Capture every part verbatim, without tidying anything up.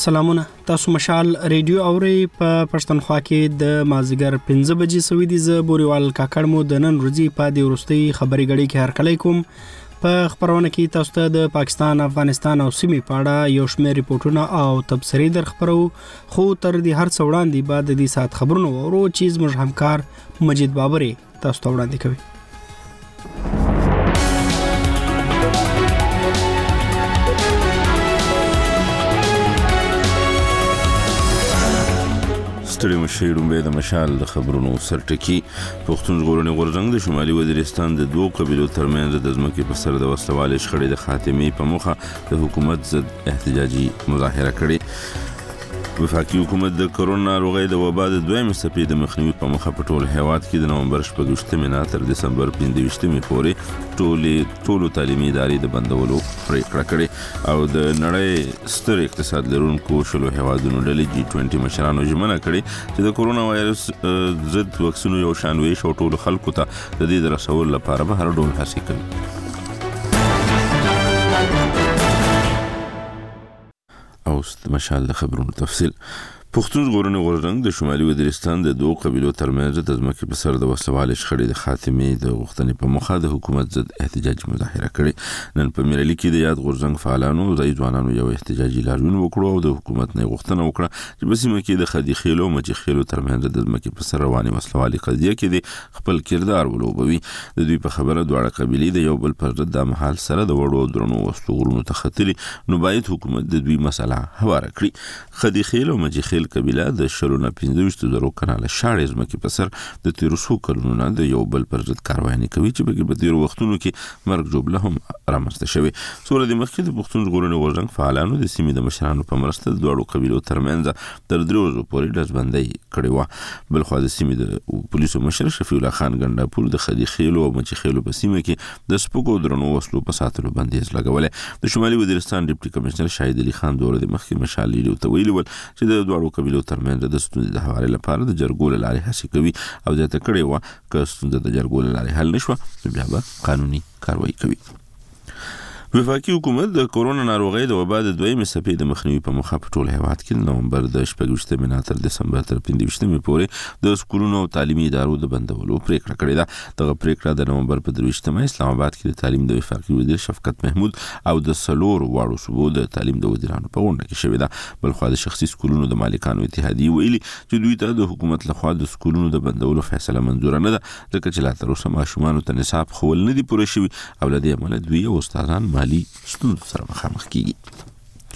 سلامونه. تاسو مشال ریډیو اوري په پښتونخوا کې د مازیګر پنځه بجې سوي دي. ز بوريوال کاکړ مو د نن ورځې په دې ورستي خبري غړي کې هرکلی کوم. په خبرونه کې تاسو ته د پاکستان، افغانستان او سیمې په اړه یو شمېر ریپورتونه او تبصرې در خبرو. خو تر دې هر څه وړاندې بعد د دې سات خبرونو ورو چیز موږ همکار مجید بابري تاسو ته وړاندې کوي. ستړي مشي رومبه د مشال د خبرونو سرټکی. پښتون ژغورنې غورځنګ د شمالي وزیرستان د دوه قبیلو ترمنځ د ځمکې په سر د وسلوال شخړې د خاتمې په مخه د حکومت ضد احتجاجي مظاهره کړې. وفاقي حکومت د کرونا ناروغۍ د وبا د دویمې څپې د مخنیوي په مخه په ټول هیواد کې د نومبر شپږویشتمې نه تر دسمبر پنځه پورې ټولې ټولو تعلیمي ادارې د بندولو پریکړه کړې او د نړۍ ستر اقتصاد لرونکو شلو هیوادونو ډلې جی بیس مشرانو ژمنه کړې چې د کرونا وایرس ضد واکسینو یو شان ویش او ټولو خلکو ته د دې د رسولو لپاره به هر ډول هڅې کوي. او مشال د خبرونو تفصیل. پښتون ژغورنې غورځنګ د شمالي وزیرستان د دوه قبیلو ترمنځ د ځمکې په سر د وسلوال شخړې د خاتمې د غوښتنې په مخه د حکومت ضد احتجاجي مظاهره کړې. نن په میرالي کې د یاد غورځنګ فعالانو ځای ځوانانو یو احتجاجي لاریون وکړو او د حکومت نه غوښتنه وکړه چې په سیمه کې د خدي خېلو مچ خېلو ترمنځ د ځمکې په سر رواني وسلوالي قضیه کې د خپل کردار ولوبوي. د دوی په خبره دواړه قبیلې د یو بل پر ضد د محال سره د وړو درنو وسلو تخطلي نو باید حکومت د دوی مسله هواره کړي. خدي خېلو مچ خېل قبیله د شلونه پنځه زره کاناله شاړې ځمکې په سر د تیرو څو کلونو نه د یو بل پر ضد کاروایي کوي چې په په تیرو وختونو کې مرګ جوړه هم رامنځته شوی. سوره د مخکې د پښتون ژغورنې غورځنګ فعالانو د سیمې د مشرانو په مرسته د دوړو قبیلو ترمنځ تر درې ورځې پورې ډزبندۍ کړې و. بل خو د سیمې د پولیسو مشر شفیع الله خان ګنډاپور د خدي خېلو او مچ خېلو په سیمه کې د سپکو درنو وسلو په ساتلو بندیز لګولې. د شمالي وزیرستان ډیپټي کمشنر شاهد علي خان دوره د مخکې مشال لیدو ته ویلي ول چې د دوړو قبیلو ترمنځ د ستونزې د حوالې لپاره د جرګو له لارې هڅې کوي او زیاته کړې وه که ستونزه د جرګو له لارې حل نشوه نو بیا به قانوني کاروایي کوي. وفاقي حکومت د کرونا ناروغۍ د وبا د دویمې څپې د مخنیوي په مخه په ټول هیواد کې د نومبر د شپږویشتمې نه تر دسمبر تر پنځه پورې د سکولونو او تعلیمي ادارو د بندولو پریکړه کړې ده. دغه پریکړه د نومبر په درویشتمه اسلام آباد کې د تعلیم د وفاقي وزیر شفقت محمود او د سلور واړو صوبو د تعلیم د وزیرانو په غونډه کې شوې ده. بل خو د شخصي سکولونو د مالکانو اتحادیې ویلي چې دوی ته د حکومت لخوا د سکولونو د بندولو فیصله منظور نه ده ځکه چې لا تر اوسه ماشومانو ته نصاب خول نه دي پوره شوي او له دې امله دوی او استادان مالي ستونزو سره مخامخ کیږي.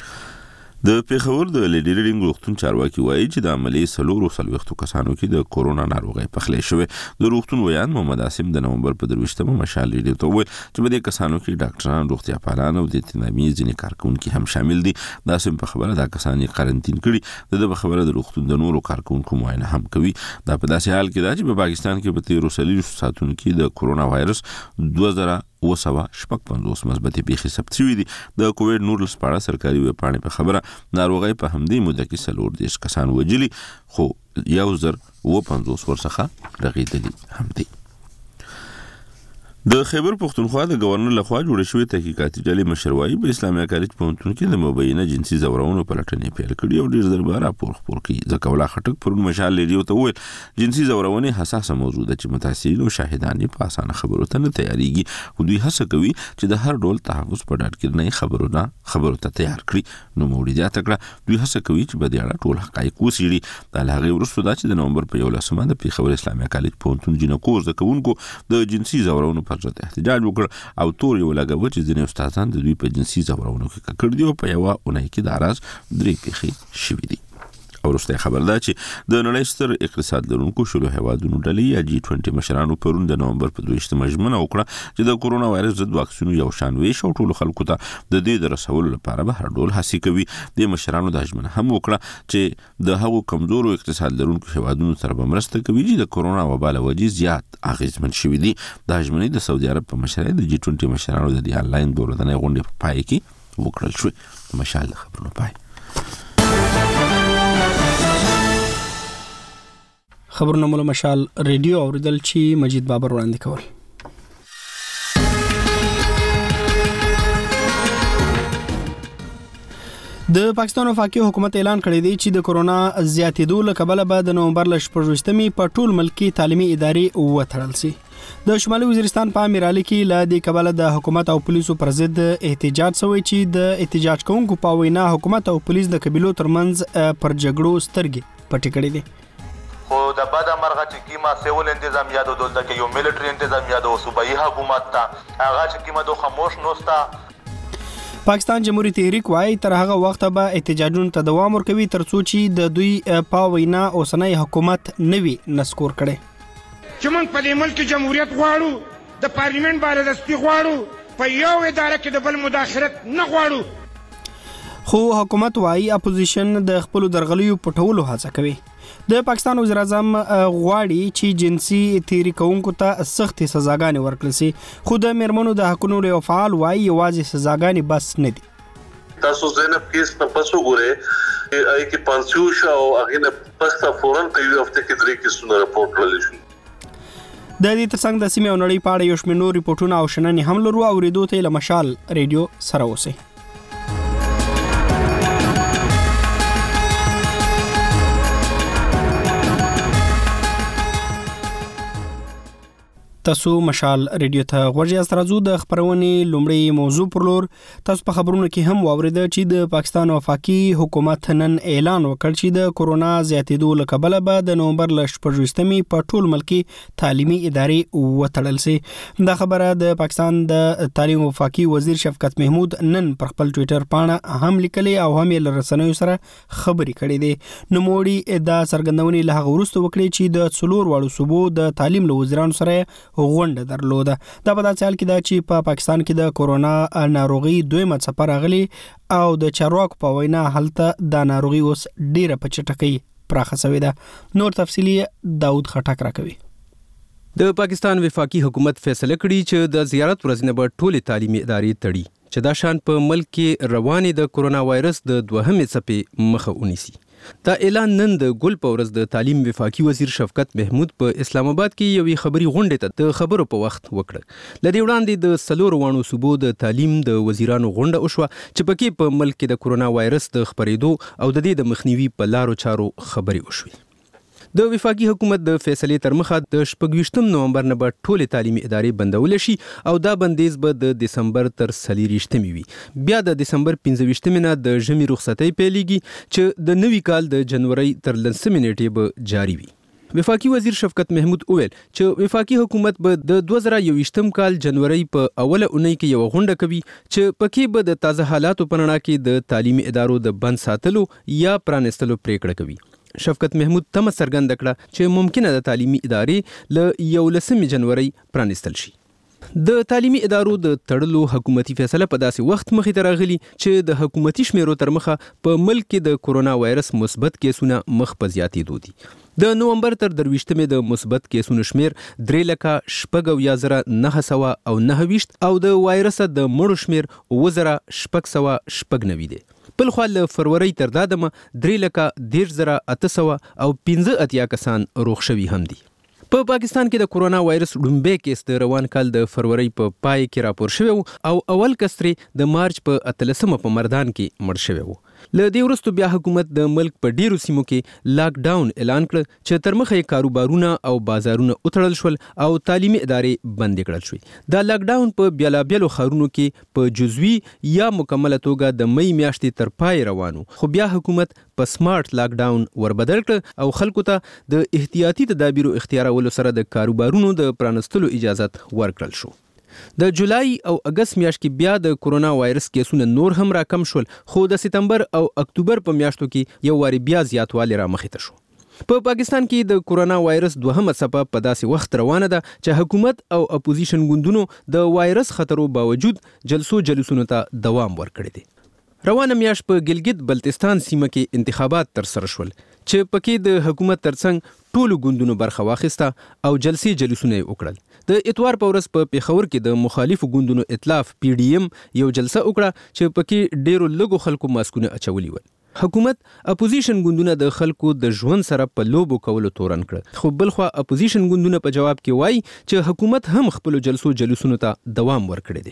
د پیښور د لیډي ریډینګ روغتون چارواکي وایي چې د عملي سلورو څلوېښتو کسانو کې د کورونا ناروغۍ پخلی شوې. د روغتون ویان محمد عاصم د نومبر په درویشتمه مشال ریډیو ته وویل چې په دې کسانو کې ډاکټران، روغتیا پالان او د اعتمادي ځینې کارکوونکي هم شامل دي. د عاصم په خبره دا کسان یې قرنطین کړي. د ده په خبره د روغتون د نورو کارکوونکو معاینه هم کوي. دا په داسې حال کې ده چې په پاکستان کې په تیرو څلوېښتو ساعتونو کې د کورونا وایرس دوه زره اوه سوه شپږ پنځوس مثبتې پیښې ثبت شوي دي. د کووډ نولس په اړه سرکاري ویبپاڼې په خبره ناروغۍ په همدې موده کې څلور دېرش کسان وژلي خو یو زر اوه پنځوس ورڅخه رغېدلي هم دي. د خیبر پښتونخوا د گورنر لخوا جوړ شوی تحقیقاتي ډلې مشر وایي په اسلامي کالج پوهنتون کې د مبینه جنسي ځورونو پلټنې پیل کړي او ډېر ځل به راپور خپور کړي. ځکه ولا خټک پرون مشال ریډیو ته وویل جنسي ځورونې حساسه موضوع ده چې متاثرین او شاهدان یې په اسانه خبرو ته نه تیاریږي. خو دوی هڅه کوي چې د هر ډول تحفظ په ډاډ کې نه خبرو نه خبرو ته تیار کړي. نو موړي زیاته کړه دوی هڅه کوي چې په دې اړه ټول حقایق وڅېړي. د هغې وروسته دا چې د نومبر په یولسمه د پېښور اسلامي کالج پوهنتون جینکو زده کوونکو د جنسي ځورونو پر ضد احتجاج او تور یو لګاوه چې ځینې استادان د دوی په جنسي ځورونو کې ککړ دي او په یوه اونۍ کې د راز درې پیښې شوي دي. او وروسته خبر ده چې د نړۍ ستر اقتصاد لرونکو شلو هیوادونو ډلې یا جی بیس مشرانو پرون د نومبر په دویشتمه ژمنه وکړه چې د کورونا وایرس ضد واکسینو یو شان ویش او ټولو خلکو ته د دې د رسولو لپاره به هر ډول هڅې کوي. د مشرانو دا ژمنه هم وکړه چې د هغو کمزورو اقتصاد لرونکو هیوادونو سره به مرسته کوي چې د کورونا وبا له وجې زیات اغېزمن شوي دي. دا ژمنې د سعودي عرب په مشرۍ د جی بیس مشرانو د دې انلاین دورنۍ غونډې په پای کې وکړل شوې. مشال د خبرونو پای. خبرونه مول مشال ریډیو اوریدل چې مجید بابر وړاندې کول. د پاکستان وفاقي حکومت اعلان کړی دی چې د کورونا زیاتېدو له کبله به د نومبر ل شپږویشتمې په ټول ملک کې تعلیمي ادارې وتړل شي. د شمالي وزیرستان په امیر علي کې له دې کبله د حکومت او پولیسو پر ضد احتجاج شوی چې د احتجاج کوونکو په وینا حکومت او پولیس د قبیلو ترمنځ پر جګړو سترګې پټې کړې دي. خو د بد مرغه چې کیما سیول انتظام یادو دلته کې یو ملټری انتظام یادو صوبایي حکومت ته هغه چې کیما دو خاموش نوستا. پاکستان جمهوریت تحریک وايي تر هغه وخت به احتجاجونو ته دوام ورکوي ترڅو چې د دوی په وینا اوسنۍ حکومت نوي نسکور کړي. چې موږ په دې ملک جمهوریت غواړو د پارلیمنت بالادستي غواړو په یو اداره کې د بل مداخلت نه غواړو. خو حکومت وايي اپوزیشن د خپل درغلیو پټولو هڅه کوي. د پاکستان وزیر اعظم غواړي چې جنسي تیری کوونکو ته سختې سزاګانې ورکړل شي خو د میرمنو د حقونو لپاره فعال وايي یوازې سزاګانې بس نه دي. تاسو زینب کیس نه پسو ګوره ای کی پانسیوشا او هغه نه پستا فورن په یو هفته کې درې کیسونه راپورټ کړل شي. د دې ترڅنګ د سیمې او نړۍ په اړه یو شمېر نور ریپورټونه او شننې هم لرو او ریډیو ته له مشال ریډیو سره اوسئ. تاسو مشال ریډیو ته غوږی است. راځو د خبرونې لومړی موضوع پر لور. تاسو په خبرونو کې هم واوریده چې د پاکستان وفاقي حکومت نن اعلان وکړ چې د کورونا زیاتېدو له کبله به د نومبر ل شپږویشتمې په ټول ملک تعلیمي ادارې وتړل شي. دا خبره د پاکستان د تعلیم وفاقي وزیر شفقت محمود نن پر خپل ټوئیټر پاڼه هم لیکلې او هم یې له رسنیو سره خبرې کړې دي. نوموړي دا څرګندونې له هغه وروسته وکړې چې د څلور واړو صوبو د تعلیم له وزیرانو سره غونډه درلوده. دا په داسې حال کې ده چې په پاکستان کې د کورونا ناروغي دویمه څپه راغلي او د چارواکو په وینا هلته دا ناروغي اوس ډیره په چټکۍ پراخه شوې ده. نور تفصیلی داود خټک راکوي. د پاکستان وفاقي حکومت فیصله کړې چې د زیارت ورځ نه به ټولې تعلیمي ادارې تړي چې دا شان په ملک کې روانې د کورونا وایرس د دوهمې څپې مخه ونیسي. دا اعلان نن د ګل په ورځ د تعلیم وفاقي وزیر شفقت محمود په اسلام آباد کې یوې خبري غونډې ته د خبرو په وخت وکړه. لدې وړاندې د څلور وانو صوبو د تعلیم د وزیرانو غونډه وشوه چې پکې په ملک کې د کورونا وایرس د خپرېدو او د دې د مخنیوي په لارو چارو خبرې وشوې. د وفاقي حکومت د فیصلې تر مخه د شپږویشتم نومبر نه به ټولې تعلیمي ادارې بندول شي او دا بندیز به د دسمبر تر څلېرویشتمې وي. بیا د دسمبر پنځه ویشتمې نه د ژمي رخصتۍ پیلېږي چې د نوي کال د جنورۍ تر لسمې نیټې به جاري وي. وفاقي وزیر شفقت محمود وویل چې وفاقي حکومت به د دوه زره یوویشتم کال جنورۍ په اوله اونۍ کې یو غونډه کوي چې پکې به د تازه حالاتو په رڼا کې د تعلیمي ادارو د بند ساتلو یا پرانستلو پریکړه کوي. شفقت محمود تمه څرګنده کړه چې ممکنه د تعلیمي ادارې له یولسمې جنورۍ پرانستل شي. د تعلیمي ادارو د تړلو حکومتي فیصله په داسې وخت مخې ته راغلي چې د حکومتي شمیرو تر مخه په ملک کې د کورونا وایرس مثبت کیسونه مخ په زیاتېدو دي. د نومبر تر درویشتمې د مثبت کیسونو شمیر درې لکه شپږ اویا زره نهه سوه او نهه ویشت او د وایرس د مړو شمیر اووه زره شپږ سوه شپږ نوي دی. بلخوا له فروری تر دا دمه درې لکه دېرش زره اته سوه او پنځه اتیا کسان روغ شوي هم دي. په پا پاکستان کې د کورونا وایرس لومبی کیس د روان کال د فروری په پا پای کې راپور شوی او اول کس ترې د مارچ په اتلسمه په مردان کې مړ شوی و. له دې وروسته بیا حکومت د ملک په ډیرو سیمو کې لاک ډاون اعلان کړ چې تر مخه یې کاروبارونه او بازارونه وتړل شول او تعلیمي ادارې بندې کړل شوې. دا لاک ډاون په بیلابیلو ښارونو کې په جزوي یا مکمله توګه د مئی میاشتې تر پای روانو خو بیا حکومت په سمارټ لاک ډاون وربدل کړ او خلکو ته د احتیاطي تدابیرو اختیارولو سره د کاروبارونو د پرانستلو اجازت ورکړل شو. د جولای او اگست میاشت کې بیا د کورونا وایرس کیسونه نور هم راکم شول خو د سپتمبر او اکتوبر په میاشتو کې یو واری بیا زیاتوالی را مخې ته شو. په پاکستان کې د کورونا وایرس دوهمه څپه په داسې وخت روانه ده چې حکومت او اپوزیشن ګوندونو د وایرس خطرو باوجود جلسو جلوسونو ته دوام ورکړی دی. روانه میاشت په ګلګت بلتستان سیمه کې انتخابات تر سره شول چې پکې د حکومت ترڅنګ ټولو ګوندونو برخه واخیسته او جلسې جلوسونه یې وکړل. د اتوار په ورځ په پیښور کې د مخالفو ګوندونو ائتلاف پی ډی ایم یو جلسه وکړه چې پکې ډیرو لږو خلکو ماسکونه اچولي ول. حکومت اپوزیشن ګوندونه د خلکو د ژوند سره په لوبو کولو تورن کړ خو بلخوا اپوزیشن ګوندونه په جواب کې وایي چې حکومت هم خپل جلسو جلوسونو ته دوام ورکړی دی.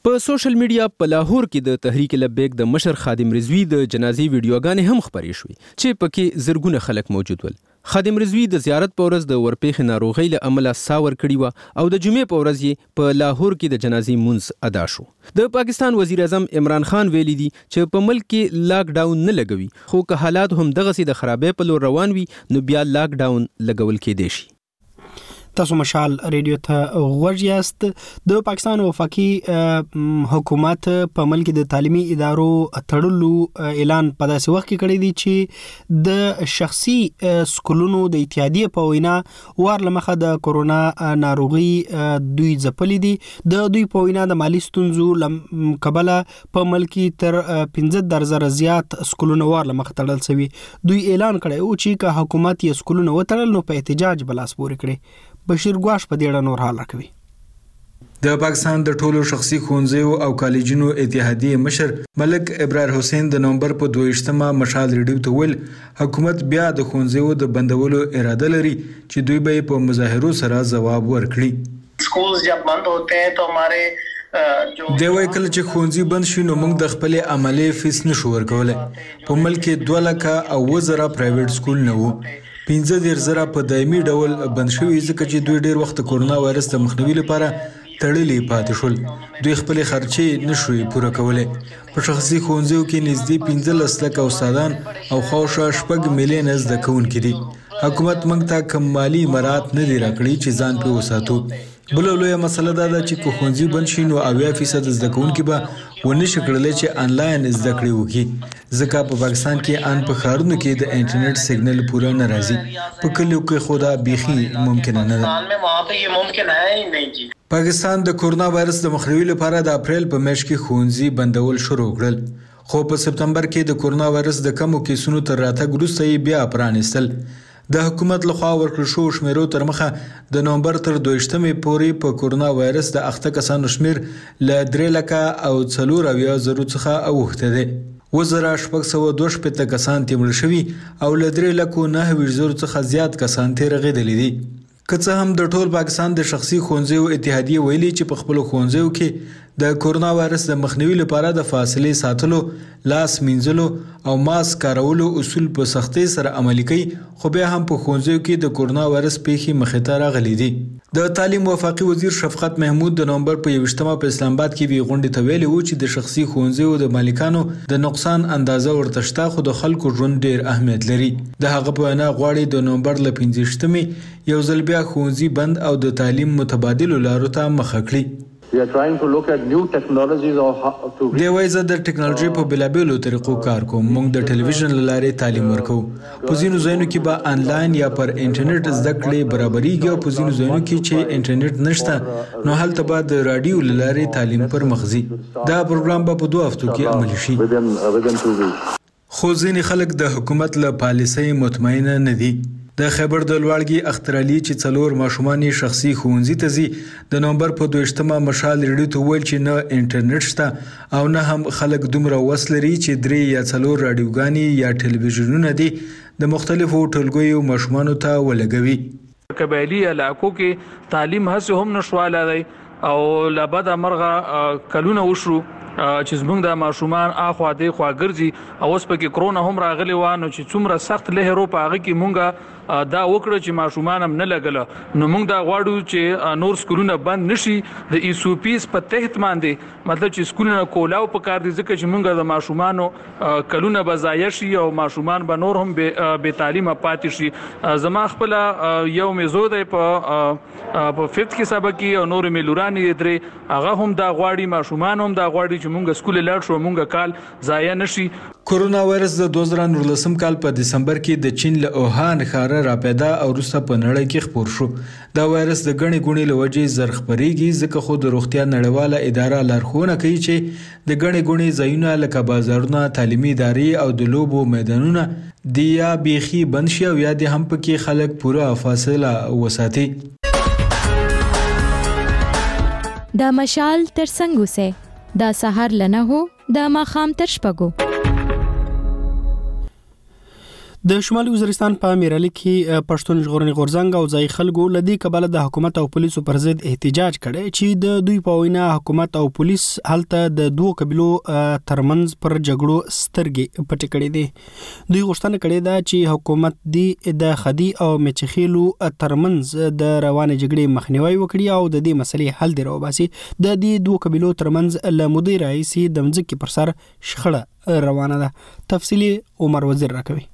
په سوشل میډیا په لاهور کې د تحریک لبیک د مشر خادم رضوی د جنازي ویډیوګانې هم خپرې شوې چې پکې زرګونه خلک موجود ول. خادم رضوی د زیارت په ورځ د ورپېښې ناروغۍ له امله ساه ورکړې وه او د جمعې په ورځ یې په لاهور کې د جنازي مونځ ادا شو. د پاکستان وزیر اعظم عمران خان ویلي دي چې په ملک کې لاک ډاون نه لګوي، خو که حالات هم دغسې د خرابۍ په لور روان وي نو بیا لاک ډاون لګول کېدای شي. تاسو مشال ریډیو ته غوږ یاست. د پاکستان وفاقي حکومت په ملک د تعلیمي ادارو تړلو اعلان په داسې وخت کې کړی دی چې د شخصي سکولونو د اتحادیې په وینا وار لمخه د کورونا ناروغي دوی ځپلې دي. د دوی په وینا د مالی ستونزو کبله په ملک تر پنځه درزره زیات سکولونه وار لمخه تړل شوي. دوی اعلان کړی او چې که حکومت یې سکولونه وتړل نو په احتجاج بلاس پورې کړي. بشیر ګواش په دې اړه نور حال راکوي. د پاکستان د ټولو شخصي ښوونځیو او کالجونو اتحادیې مشر ملک ابرار حسین د نومبر په دویشتمه مشال ریډیو ته ویل حکومت بیا د ښوونځیو د بندولو اراده لري چې دوی به په مظاهرو سره ځواب ورکړي. سکولز جب بند ہوتے ہیں تو ہمارے دی وای کله چې ښوونځي بند شي نو موږ د خپل عملي فیس نشو ورکولای. په ملک کې دوه لکه او وزره پرایویټ سکول نه وو. پنځه دېرش زره په دایمي ډول بند شوي ځکه چې دوی ډېر وخت کورونا وایرس د مخنیوي لپاره تړلې پاتې شول. دوی خپلې خرچې نشوي پوره کولی. په شخصي ښوونځیو کې نږدې پنځلس لکه استادان او خواوشا شپږ میلیونه زده کوونکي دي. حکومت موږ ته کوم مالي مراعات نه دي راکړي چې ځان پرې وساتو. بله لویه مسله دا ده چې که ښوونځي بند شي نو اویا فیصد زده کوونکي به ونه شي کړلی چې آنلاین زده کړې وکړي، ځکه په پاکستان کې ان په ښارونو کې د انټرنیټ سیګنل پوره نه راځي. په کلیو کې خو دا بیخي ممکنه نه ده. پاکستان د کورونا وایرس د مخنیوي لپاره د اپریل په میاشت کې ښوونځي بندول شروع کړل، خو په سپتمبر کې د کورونا وایرس د کمو کیسونو تر راتګ وروسته یې بیا پرانیستل. د حکومت لخوا ورکړل شوو شمیرو تر مخه د نومبر تر دویشتمې پورې په کورونا وایرس د اخته کسانو شمیر له درې لکه او څلور اویا زرو څخه اوښتی دی. اووه زره شپږ سوه دوه شپېته کسان ترې مړه شوي او له درې لکو نهه ویشت زرو څخه زیات کسان ترې رغېدلي دي. که څه هم د ټول پاکستان د شخصي ښوونځیو اتحادیې ویلي چې په خپلو ښوونځیو کې د کورونا وایرس د مخنیوي لپاره د فاصلې ساتلو، لاس مینځلو او ماسک کارولو اصول په سختۍ سره عملي کوي، خو بیا هم په ښوونځیو کې د کورونا وایرس پیښې مخې ته راغلي دي. د تعلیم وفاقي وزیر شفقت محمود د نومبر په یویشتمه په اسلام آباد کې وی غونډې ته ویلي وو چې د شخصي ښوونځیو د مالکانو د نقصان اندازه ورته شته، خو د خلکو ژوند ډیر اهمیت لري. د هغه په وینا غواړي د نومبر له پنځویشتمې یو ځل بیا ښوونځي بند او د تعلیم متبادلو لارو ته مخه کړي. We are trying to look at new technologies or how to دی وای زه د ټکنالوژي په بېلابېلو طریقو کار کوم. موږ د ټلویزیون له لارې تعلیم ورکوو. په ځینو ځایونو کې به آنلاین یا پر انټرنیټ زده کړې برابرېږي او په ځینو ځایونو کې چې انټرنیټ نشته نو هلته به د راډیو له لارې تعلیم پر مخ ځي. دا پروګرام به په دوه هفتو کې عملي شي. خو ځینې خلک د حکومت له پالیسۍ مطمئنه نه دي. د خیبر د لوړګي اختر علي چې څلور ماشومان شخصي ښوونځي ته ځي د نومبر په دویشتمه مشال ریډیو ته ویل چې نه انټرنیټ شته او نه هم خلک دومره وس لري چې درې یا څلور راډیوګانې یا ټلویزیونونه دي د مختلفو ټولګیو ماشومانو ته ولګوي. قبایلي علاقو کې تعلیم هڅې هم نشواله دی او لبد مرغه کلونه وشرو چې زمونږ د ماشومان اخوا دی خوا ګرځي او اوس پکې کرونا هم راغلی و نو چې څومره سخت لهرو په هغه کې مونږه دا وکړه چې ماشومان هم نه لګله. نو مونږ دا غواړو چې نور سکولونه بند نشي د ایسوپیس په تحت باندې مطلب چې سکولونه کولاو په کار دي ځکه چې مونږ د ماشومانو کلونه به ضایع شي او ماشومان به نور هم بې تعلیمه پاتې شي. زما خپله یو مې زوی دی په په ففت کې سبق کې او نور مې لورانې درې هغه هم دا غواړي ماشومان هم دا غواړي چې مونږ سکول لاړ شو مونږ کال ضایع نشي. کورونا وایرس د دوه زره نولسم کال په دسمبر کې د چین له اوهان ښاره راپیدا او وروسته په نړۍ کې خپور شو. دا وایرس د ګڼې ګوڼې له وجې زر خپرېږي ځکه خو د روغتیا نړیواله اداره لارښوونه کوي چې د ګڼې ګوڼې ځایونه لکه بازارونه، تعلیمي ادارې او د لوبو میدانونه د یا بیخي بند شي او یا د هم پکې خلک پوره فاصله وساتي. دا مشال تر څنګه سه دا سحر لنه هو دا ماخام تر شپږو. د شمالي وزیرستان په میرالي کې پښتون ژغورنې غورځنګ او ځای خلکو لدی کبل د حکومت او پولیسو پر ضد احتجاج کړي چې د دوی په وینا حکومت او پولیس هلته د دوه قبيلو ترمنځ پر جګړو سترګې پټې کړې دي. دوی غوښتنه کړې ده چې حکومت دی د خدي او مچخیلو ترمنځ د روانه جګړې مخنیوي وکړي او د دې مسلې حل دی راوباسي. د دې دوه قبيلو ترمنځ له مدیر رئیس د مځکې پر سر شخړه روانه ده. تفصیلی عمر وزیر راکوي.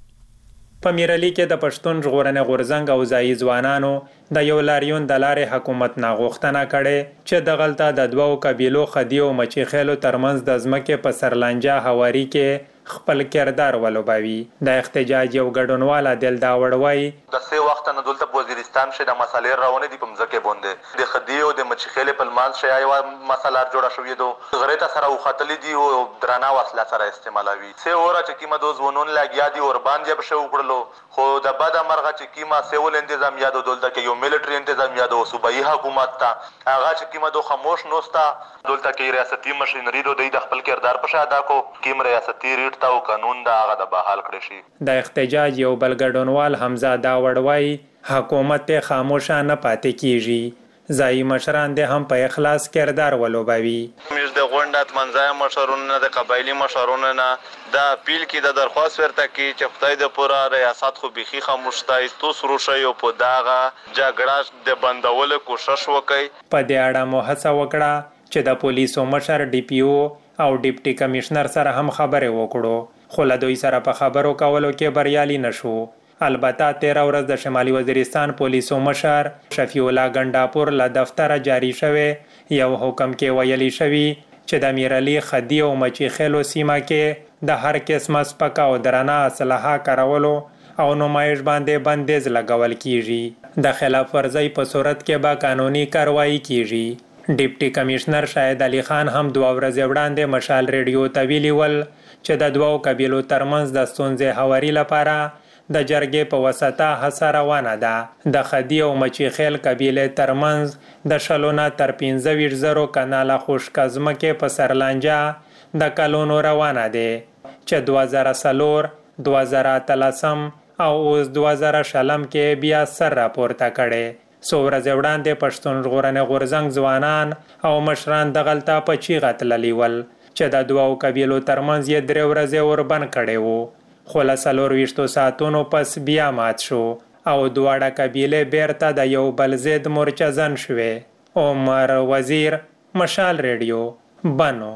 په میرالي کې د پښتون ژغورنې غورځنګ او ځایي ځوانانو د یو لاریون د لارې حکومت نه غوښتنه کړې چې دغلته د دوو قبیلو خدي او مچیخیلو ترمنځ د ځمکې په سرلانجه هواري کې خپل کردار ولوبوي. د احتجاج یو ګډونواله دلداوړ وایي د سه وخت نه دلته په وزیرستان شه د مسالې راونه دي په مځکه باندې د خدي او د مچیخیل په لمانځ شه یو مسله جوړه شوې ده غریته سره وختلې دي او درانه وسله سره استعمالوي. سه اوره چې کیمه دوز ونون لاګیا دي اور باندې به شو وکړلو خو د بعد مرغه چې کیمه سیول انتظام یادو دلته کې یو ملټری انتظام یادو صوبایي حکومت ته هغه چې کیمه دو خاموش نوستا دلته کې ریاستي مشینری دو د خپل کردار په شاده کو کیم ریاستي ریټ تا او قانون دا هغه د بحال کړی شي. د احتجاج یو بل ګډونوال حمزه داوړوي حکومت ته خاموشه نه پاتې کیږي. ځای مشران دې هم په اخلاص کردار ولوبوي. موږ د غونډات منځای مشرونو د قبایلی مشرونو نه دا اپیل کې د درخواست ورته کې چې خدای د پورا ریاست خو بيخي خاموشتای تو سرو شي او په داغه جګړه د بندولو کوشش وکړي. په دې اړه مو هڅه وکړه چې د پولیسو مشر ډي پی او او ډیپټي کمشنر سره هم خبرې وکړو خو له دوی سره په خبرو کولو کې بریالي نشو. البته تیره ورځ د شمالي وزیرستان پولیسو مشر شفیع الله ګنداپور له دفتره جاری شوی یو حکم کې ویلي شوی چې د میرالي خدي او مچیخیلو سیمه کې د هر قسمه سپکه او درانه اسلحه کارولو او نمایش باندې بندیز لګول کیږي. د خلاف ورزۍ په صورت کې به قانوني کاروایی کیږي. ډیپټي کمشنر شاهد علي خان هم دوه ورځې وړاندې مشال ریډیو ته ویلي ول چې د دوو قبیلو ترمنځ د ستونزې هواري لپاره د جرګې په وسطه هڅه روانه ده. د خدي او مچیخیل قبیلې ترمنځ د شلو نه تر پنځه ویشت زرو کناله خشکه ځمکې په سرلانجه د کلونو روانه دی چې دوه زره څلور دوه زره اتلسم او اوس دوه زره شلم کې بیا سر راپورته کړي. څو ورځې وړاندې پښتون ژغورنې غورځنګ ځوانان او مشران دغلته په چیغه تللي ول چې د دوو قبیلو ترمنځ یې درې ورځې وربند کړی وو خو له څلور ویشتو ساعتونو پس بیا مات شو او دواړه قبیلې بیرته د یو بل ضد مورچزن شوې. عمر وزیر مشال ریډیو بنو.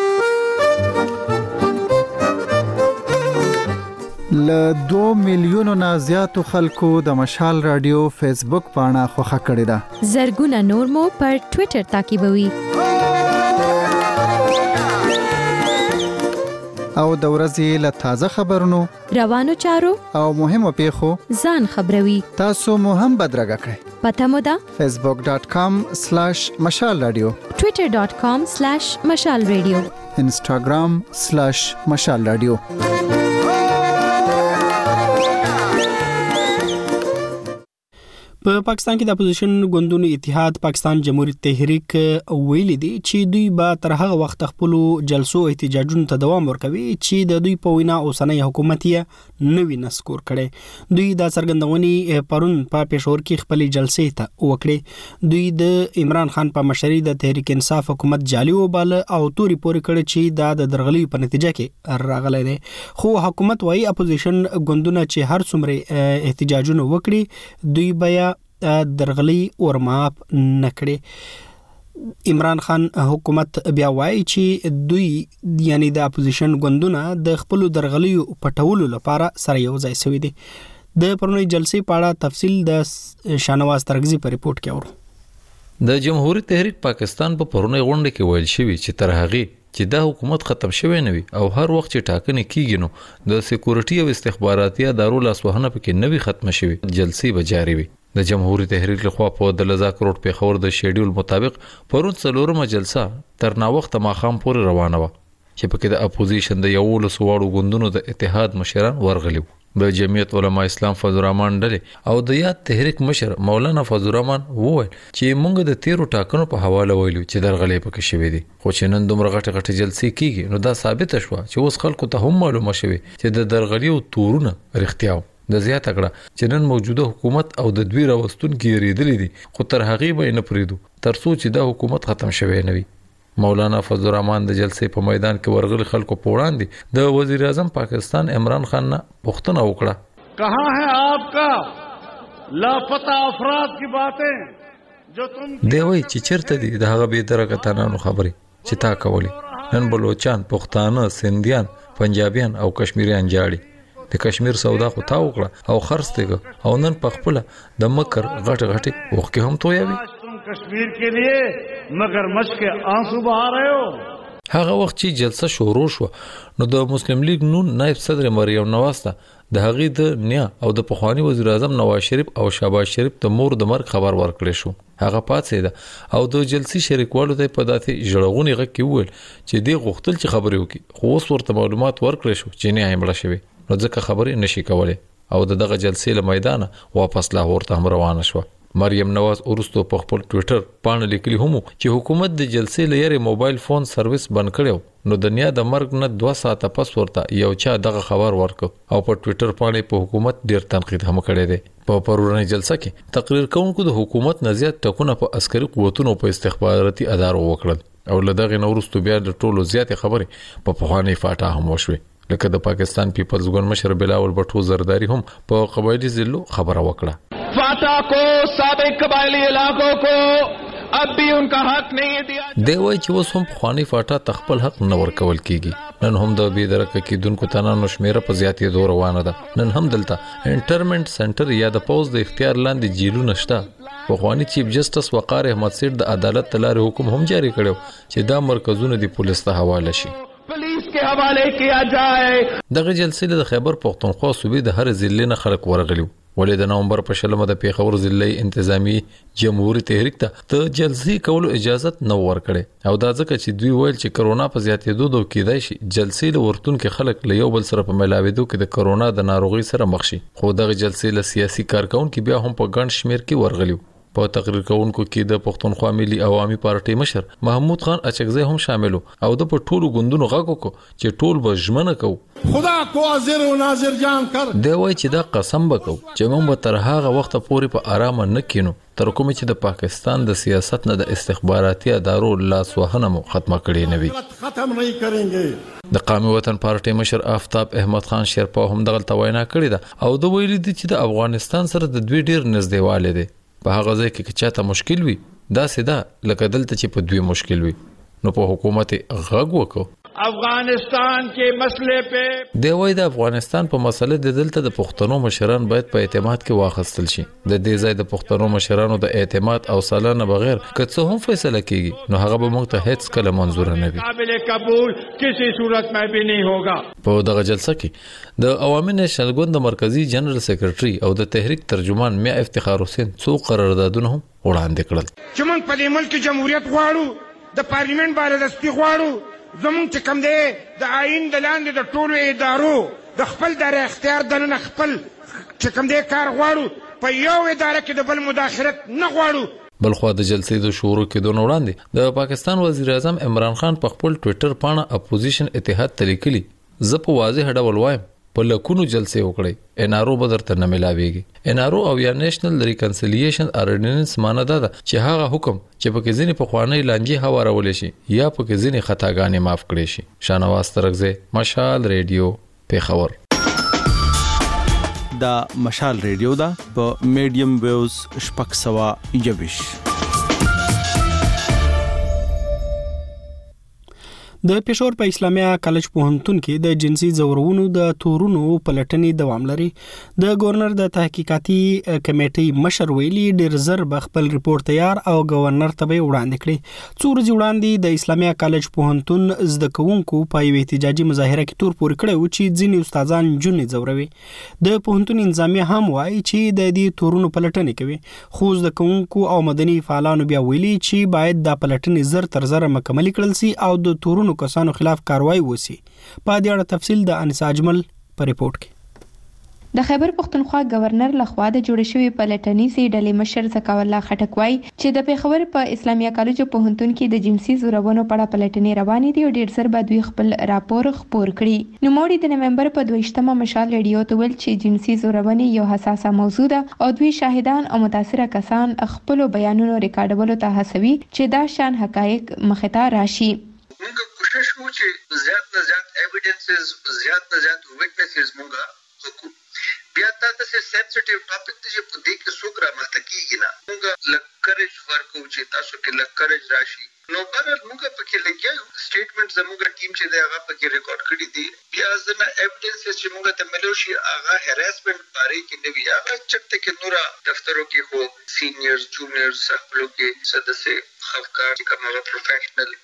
له دو میلیونو نه زیاتو خلکو د مشال رادیو فیسبوک پاڼه خوښه کړې ده. زرګونه نور مو پر ټوئیټر تعقیبوي. او د ورځې له تازه خبرونو روانو چارو او مهمو پیښو ځان خبروي. تاسو مو هم بدرګه کړئ. پته مو ده facebook dot com slash مشال رادیو twitter dot com slash مشال رادیو instagram slash مشال رادیو. په پاکستان کې د اپوزیشن ګوندونو اتحاد پاکستان جمهوریت تحریک ویلي دي چې دوی به تر هغه وخت خپل جلسو احتجاجونو ته دوام ورکوي چې د دوی په وینا اوسنۍ حکومت یې نوی نسکور کړي. دوی د څرګندونې پرون په پېښور کې خپل جلسې ته وکړي. دوی د عمران خان په مشرۍ د تحریک انصاف حکومت جعلي وباله او توري پورې کړ چې دا د درغلي په نتیجه کې راغلی دی. خو حکومت وايي اپوزیشن ګوندونه چې هر څومره احتجاجونه وکړي دوی بیا درغلي ورماپ نکړي. عمران خان حکومت بیا وایي چې دوی یعنی د اپوزیشن ګوندونه د خپل درغلي پټولو لپاره سره یو ځای شوي دي. د پرونی جلسې په اړه تفصیل د شانواز ترغزي په ریپورت کې اورو. د جمهوریت تحریک پاکستان په پرونی غونډه کې ویل شوی چې تر هغه چې دا حکومت ختم شوی نه وي او هر وخت چې ټاکنې کیږي نو د سکیورټي او استخباراتي ادارو لاسوهنه پکې نه وي ختم شوی جلسې به جاری وي. د جمهوریت تحریک لخوا په د لزا کروڑ پیښور د شیډول مطابق پرون څلورمه جلسه تر نا وخت ماخام پورې روانه و چې پکې د اپوزیشن د یو لسواړو ګوندونو د اتحاد مشران ورغلي. د جمعیت علما اسلام فضل الرحمن ډلې او د یاد تحریک مشر مولانا فضل الرحمن وویل چې موږ د تیرو ټاکنو په حواله ویلو چې درغلې پکې شوې دي، خو چې نن دومره غټه غټه جلسې کیږي نو دا ثابت شوه چې اوس خلکو ته هم معلومه شوي چې د درغلي او تورونه رښتیا د زیاته کړه چې نن موجوده حکومت او د دوی راوستونکي یریدلې دي، خو تر هغې به نه پرېږدو تر څو چې دا حکومت ختم شوی نه وي. مولانا فضل الرحمن د جلسې په میدان کې ورغلي خلکو په وړاندې د وزیر اعظم پاکستان عمران خان نه پوښتنه وکړه، کہاں ہے آپ کا لاپتہ افراد کی باتیں جو تم دی وایي چې چیرته دي د هغه بې درکه تنانو خبرې چې تا کولې. نن بلوچان، پښتانه، سندیان، پنجابیان او کشمیریان جاړي، د کشمیر سودا خو تا وکړه او خرڅ او نن په خپله د مکر غټ غټې اوښکې هم تویوي. کشمیر کے لیے مگر مچ کے آنسو بہا رہے ہو. هغه وخت چې جلسه شروع شو نو د مسلم لیگ نون نائب صدر مریم نواز ته د هغې د نیا او د پخوانی وزیر اعظم نواز شریف او شهباز شریف د مور د مرګ خبر ورکړی شو. هغه پاتې او د جلسې شریکوالو ته په داسې ژړغوني غږ کې وویل چې دی غوښتل چې خبرې وکړي، خو اوس ورته معلومات ورکړی شو چې نه یې مړه شوې نو ځکه خبرې نشي کولی او د دغه جلسې له میدانه واپس لاهور ته هم روانه شوه. مریم نواز وروسته په خپل ټویټر پاڼه لیکلي هم چې حکومت د جلسې له یاري موبایل فون سرویس بند کړو نو د نیا د مرګ نه دوه ساعته پس ورته یو چا دغه خبر ورکړ او په ټویټر باندې په حکومت ډیر تنقید هم کړی دی. په پرورنۍ جلسه کې تقریر کوونکو د حکومت نه زیات ټکونه په عسکري قوتونو په استخباراتي ادارو وکړل او له دغه نورستو بیا د ټولو زیاتې خبرې په پخوانی فاټا هم وشوي، لکه د پاکستان پیپلز ګوند مشر بلاول بټو زرداری هم په قبایلی ضلعو خبره وکړه. फाटा को साबिक कबायली इलाकों को अब भी उनका हक नहीं दिया. دی وایي چې اوس هم پخوانی فاټا تخپل حق نه ورکول کیږي. نن هم د بې درکه کیدونکو تنانو شمیره په زیاتېدو روانه ده. نن هم دلته انټرمنټ سنټر یا د پوز د اختیار لاندې جیلونه شته. پخوانی چیف جسټس وقار احمد سیټ د عدالت تلاري حکم هم جاری کړو چې دا مرکزونه د پولیس ته حواله شي، पुलिस के हवाले किया जाए. دغه جلسې د خیبر پختونخوا صوبې د هر ضلع نه خلک ورغلي ولې د نومبر په شلمه د پیښور ضلعي انتظامی جمهوریت تحریک ته د جلسې کولو اجازه نه ورکړي او دا ځکه چې دوی ویل چې کرونا په زیاتېدو دوه کېدای شي جلسې له ورتونکو خلک له یو بل سره په ملاوېدو کې د کرونا د ناروغي سره مخ شي. خو دغه جلسې له سیاسي کارکونکو بیا هم په ګڼ شمیر کې ورغلي. په تقریر کوونکو کې د پښتونخوا ملي عوامي پارټي مشر محمود خان اچکزی هم شامل او د په ټولو ګوندونو غږ وکړ چې ټول به ژمنه کوو خدا کو حاضر و ناظر جان کر. دی وایي چې دا قسم وکړو چې موږ به تر هغه وخته پورې په آرامه نه کینو تر کومه چې د پاکستان د سیاست نه د استخباراتي ادارو لاسوهنه مو ختمه کړې نه وي. ختم نه کړنګي. د قومي وطن پارټي مشر آفتاب احمد خان شیرپا هم دغه وینا کړې ده او د ویلي دي چې د افغانستان سره د دوی ډیر نږدېوالی دی. په هغه ځای کې چې چاته مشکل وي دا سیده لکه دلته چې په دوی مشکل وي نو په حکومت غږ وکړو. افغانستان کې مسلې په دی وایي د افغانستان په مسله د دلته د پښتنو مشران باید په اعتماد کې واخیستل شي. د دې ځای د پښتنو مشرانو د اعتماد او صلاح نه بغیر که څه هم فیصله کیږي نو هغه به موږ ته هیڅ کله منظور نه وي. قابل قبول کسی صورت میں بھی نہیں ہوگا. په دغه جلسه کې د عوامي نېشنل ګوند د مرکزی جنرال سیکریټري او د تحریک ترجمان میا افتخار حسین څو قراردادونه هم وړاندې کړل. چې موږ په دې ملک جمهوریت غواړو، د پارلیمنت بالادستي غواړو، زمونږ چې کوم دی د آئین د لاندې د ټولو ادارو د خپل دار اختیار دننه خپل چې کوم دی کار غواړو، په یو اداره کې د بل مداخلت نه غواړو. بلخوا د جلسې د شروع کېدو نه وړاندې د پاکستان وزیر اعظم عمران خان په خپل ټویټر پاڼه اپوزیشن اتحاد ته لیکلي زه په واضح ډول وایم په لکونو جلسې وکړئ ان آر او به درته نه ملاویږي. ان آر او او یا نیشنل ریکنسیلیشن آرډیننس معنی دا ده چې هغه حکم چې پکې ځینې پخوانی لانجې هوارولې شي یا پکې ځینې خطاګانې معاف کړي شي. شاهنواز ترکزی، مشال ریډیو، پیښور. دا مشال ریډیو دا په میډیم ویوز شپږ سوه یوویش. د پېښور په اسلامي کالج پوهنتون کې د جنسي ځورونو د تورونو پلټنې دوام لري. د گورنر د تحقیقاتي کمیټې مشر ویلي ډېر زر به خپل ریپورت تیار او گورنر ته به وړاندې کړي. څو ورځې وړاندې د اسلامي کالج پوهنتون زده کوونکو په یوه احتجاجي مظاهره کې تور پورې کړی و چې ځینې استادان جنې ځوروي. د پوهنتون انتظامیه هم وایي چې د دې تورونو پلټنې کوي، خو زده کوونکو او مدني فعالانو بیا ویلي چې باید دا پلټنې زر تر زره مکمل کړل سي او د تورونو کسانو خلاف کاروایی وسی. په دې اړه تفصیل د انس اجمل په ریپورت کې. د خیبر پښتونخوا گورنر لخوا د جوړ شوی پلټنیزې ډلې مشر زکا الله خټک وایي چې د پیښور په اسلامي کالج پوهنتون کې د جنسي زورونو په اړه پلټنې روانې دي او ډیر ژر به دوی خپل راپور خپور کړي. نوموړي د نومبر په دویشتمه مشال ریډیو ته ویل چې جنسي زورونې یو حساسه موضوع ده او دوی شاهدان او متاثره کسان خپل بیانونو ریکارډولو ته هڅوي چې دا شان حقایق مخته راشي. موږ کوشش کوو چې زیات نه زیات ایویډنسز زیات نه زیات وټنسز موږ وکړو. بیا دا د سنسټیو ټاپک دی چې په دې کې څوک راماته کیږي نه. موږ لکرج ورکو چې تاسو کې لکرج راشي. نو بهرحال موږ پکې لګیو سټیټمنټ زموږ ټیم چې دی هغه پکې ریکارډ کړی دی. بیا ځنه ایویډنسز چې موږ ته ملو شي هغه هراسمنټ باره کې نه وي. هغه چرته کې نورا دفترو کې خو سینیئرز جونیئرز خپلو کې سدسه خفقار چې کومه پروفیشنل